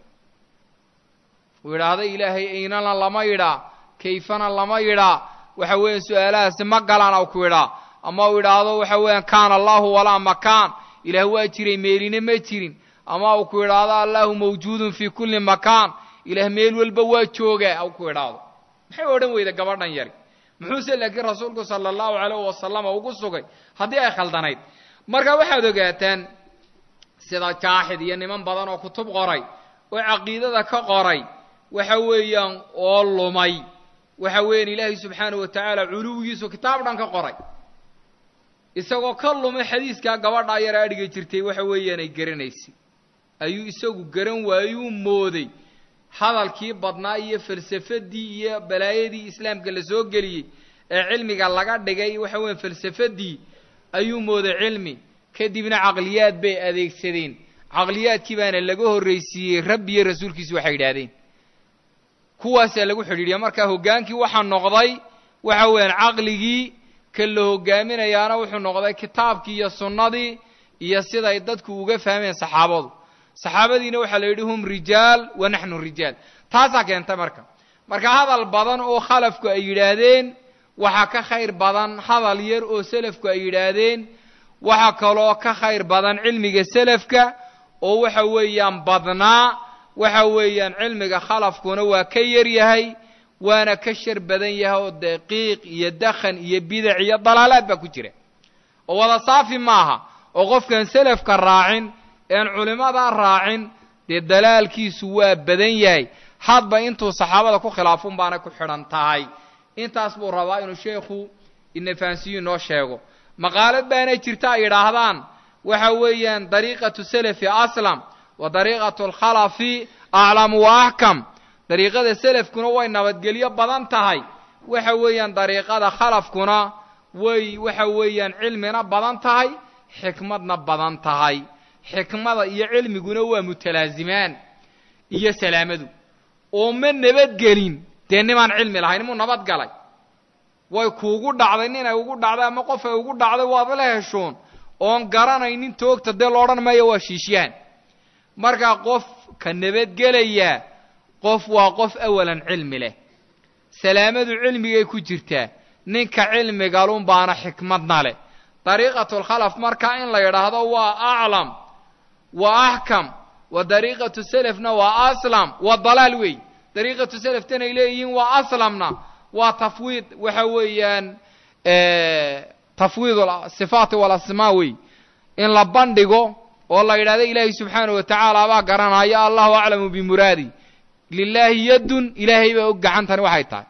uu yidhaahdo ilaahay aynana lama yidhaa kayfana lama yidhaa waxa weeyaan su-aalahaasi ma galaan aw ku yidhaa ama uu yidhaahdo waxa weeyaan kaana allahu walaa makaan ilaah waa jiray meelina ma jirin ama uu ku yidhaahdo allahu mawjuudun fii kulli makaan ilaah meel walba waa joogaa aw ku yidhaahdo maxay odhan weyda gabadhan yari muxuuse laakiin rasuulku sala allahu calayhi wasalam ugu sugay haddii ay khaldanayd marka waxaad ogaataan sida jaaxid iyo niman badan oo kutub qoray oo caqiidada ka qoray waxa weeyaan oo lumay waxa weeyaan ilaahay subxaanahu wa tacaala culuwigiisu kitaab dhan ka qoray isagoo ka lumay xadiiskaa gabadhaa yar adhiga jirtay waxa weeyaan ay garanaysay ayuu isagu garan waayuu mooday hadalkii badnaa iyo falsafadii iyo balaayadii islaamka la soo geliyey ee cilmiga laga dhigay waxa weeyaan falsafadii ayuu mooday cilmi kadibna caqliyaad bay adeegsadeen caqliyaadkii baana laga horraysiiyey rabbi iyo rasuulkiisu waxay yidhaahdeen kuwaasaa lagu xidhiidhiya markaa hoggaankii waxaa noqday waxa weeyaan caqligii ka la hoggaaminayaana wuxuu noqday kitaabkii iyo sunnadii iyo siday dadku uga fahmeen saxaabadu saxaabadiina waxaa la yidhi hum rijaal wa naxnu rijaal taasaa keentay marka marka hadal badan oo khalafku ay yidhaahdeen waxaa ka khayr badan hadal yar oo selafku ay yidhaahdeen waxaa kaloo ka khayr badan cilmiga selafka oo waxa weeyaan badnaa waxa weeyaan cilmiga khalafkuna waa ka yar yahay waana ka shar badan yahay oo daqiiq iyo dakhan iyo bidac iyo dalaalaad baa ku jira oo wada saafi maaha oo qofkan selafka raacin een culimada raacin dee dalaalkiisu waa badan yahay hadba intuu saxaabada ku khilaafun baana ku xidhan tahay intaas buu rabaa inuu sheekhu ina fahansiyo noo sheego maqaalad baana jirta ay yidhaahdaan waxa weeyaan dariiqatu salafi aslam wa dariiqatu alkhalafi aclam wa axkam dariiqada selafkuna way nabadgelyo badan tahay waxa weeyaan dariiqada khalafkuna way waxa weeyaan cilmina badan tahay xikmadna badan tahay xikmada iyo cilmiguna waa mutalaazimaan iyo salaamadu oo ma nabadgelin dee nimaan cilmi lahayn muu nabadgalay way kuugu dhacday ninay ugu dhacday ama qof ay ugu dhacday waad la heshoon oon garanaynin toogta dee loodhan maayo waa shiishyaan markaa qof ka nabadgelaya qof waa qof awalan cilmi leh salaamadu cilmigay ku jirtaa ninka cilmigalun baana xikmadna leh dariiqatulkhalaf markaa in la yidhaahdo waa aclam wa axkam wa dariiqatu selafna waa aslam waa dalaal wey dariiqatu selaftan ay leeyihiin waa aslamna waa tafwiid waxa weeyaan tafwiid sifaati walasmaa wey in la bandhigo oo la yidhahdo ilaahay subxaanahu wa tacaala baa garanaya allahu aclamu bimuraadi lilaahi yadun ilaahay baa og gacantani waxay tahay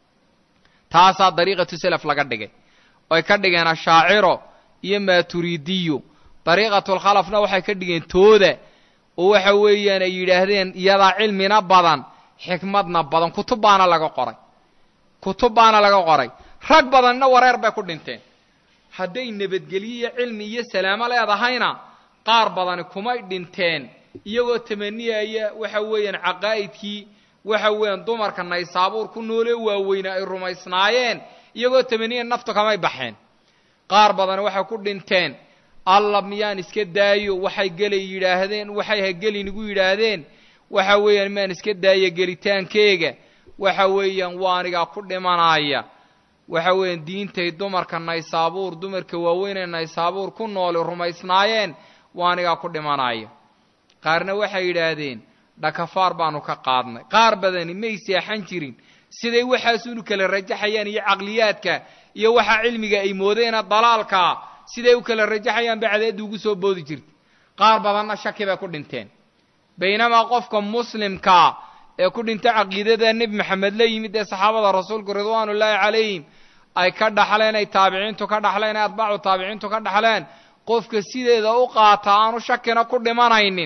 taasaa dariiqatu selaf laga dhigay oy ka dhigeen ashaaciro iyo maaturiidiyo dariiqatulkhalafna waxay ka dhigeen tooda oo waxa weeyaan ay yidhaahdeen iyadaa cilmina badan xikmadna badan kutub baana laga qoray kutub baana laga qoray rag badanna wareer bay ku dhinteen hadday nabadgelyo iyo cilmi iyo salaamo leedahayna qaar badani kumay dhinteen iyagoo tamaniyaya waxa weeyaan caqaa'idkii waxa weeyaan dumarka naysaabuur ku noolee waaweyna ay rumaysnaayeen iyagoo tamaniya naftu kamay baxeen qaar badan waxay ku dhinteen alla miyaan iska daayo waxay gelay yidhaahdeen waxay hagelin igu yidhaahdeen waxa weeyaan miyaan iska daayo gelitaankeyga waxa weeyaan waa anigaa ku dhimanaya waxa weeyaan diintay dumarka naysaabuur dumarka waaweynee naysaabuur ku noole rumaysnaayeen waa anigaa ku dhimanaya qaarna waxay yidhaahdeen dhakafaar baanu ka qaadnay qaar badani may seexan jirin siday waxaasunu kala rajaxayaan iyo caqliyaadka iyo waxa cilmiga ay moodeena dalaalka siday u kala rajaxayaan bacdeedu ugu soo boodi jirtay qaar badanna shaki bay ku dhinteen baynamaa qofka muslimka ee ku dhintay caqiidada nebi maxamed la yimid ee saxaabada rasuulku ridwaanullaahi calayhim ay ka dhaxleen ay taabiciintu ka dhaxleen ay atbaacu taabiciintu ka dhaxleen qofka sideeda u qaata aanu shakina ku dhimanaynin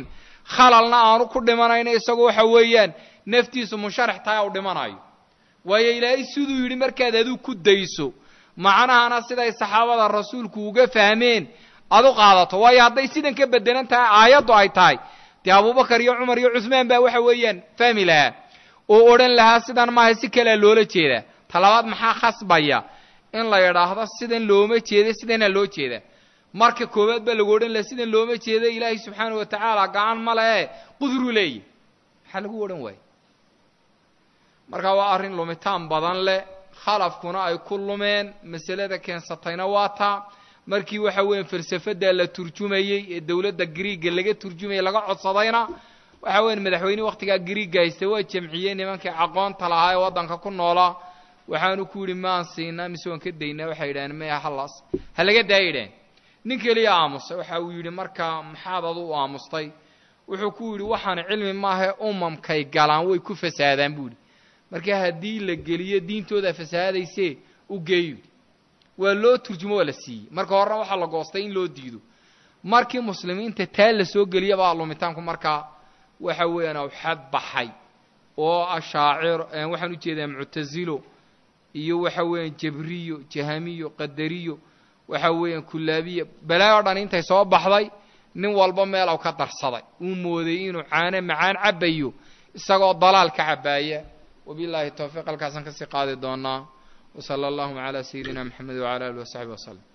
khalalna aanu ku dhimanayna isagoo waxa weeyaan naftiisu musharax tahay u dhimanayo waayo ilaahay siduu yidhi markaad adu ku dayso macnahana siday saxaabada rasuulku uga fahmeen adu qaadato waayo hadday sidan ka bedelan tahay aayaddu ay tahay dee abubakar iyo cumar iyo cusmaan baa waxa weeyaan fahmi lahaa oo odhan lahaa sidan maaha si kalea loola jeedaa talabaad maxaa khasbaya in la yidhaahdo sidan looma jeeda sidana loo jeeda marka koowaad baa lagu odhan lahaa sidan looma jeeda ilaahay subxaana wa tacaala gacan ma lehe qudru leeyi maxaa lagu odhan waaye markaa waa arrin lumitaan badan leh khalafkuna ay ku lumeen masalada keensatayna waa taa markii waxa weeye falsafada la turjumayay ee dawladda Greega laga turjumayay laga codsadayna waxa weeye madaxweyne waqtiga Greega haystay waa jamciyeen nimankii aqoonta lahaa ee wadanka ku noolaa waxaanu ku yiri maan siinaa misoon ka deynaa waxay yiraahdeen ma halas halaga daayeen nin kaliya aamusay waxa uu yiri marka maxaad adu u aamustay wuxuu ku yiri waxaan cilmi maahe umamkay galaan way ku fasaadaan buuri marka hadii la geliyo diintooda fasaadayse u geeyo waa loo turjumo wala si marka hore waxa la goostay in loo diido markii muslimiinta taa la soo geliyo baa lumitaanku marka waxa weeyaan oo xad baxay oo ashaacir waxaan u jeedaa mu'tazilo iyo waxa weeyaan jabriyo jahamiyo qadariyo waxa weeyaan kullaabiyo balaa dhan intay soo baxday nin walba meel uu ka darsaday uu mooday inuu caana macaan cabayo isagoo dalaal ka cabaya wabillahi tawfiiq halkaasan ka sii qaadi doonaa وصلى الله على سيدنا محمد وعلى آله وصحبه وسلم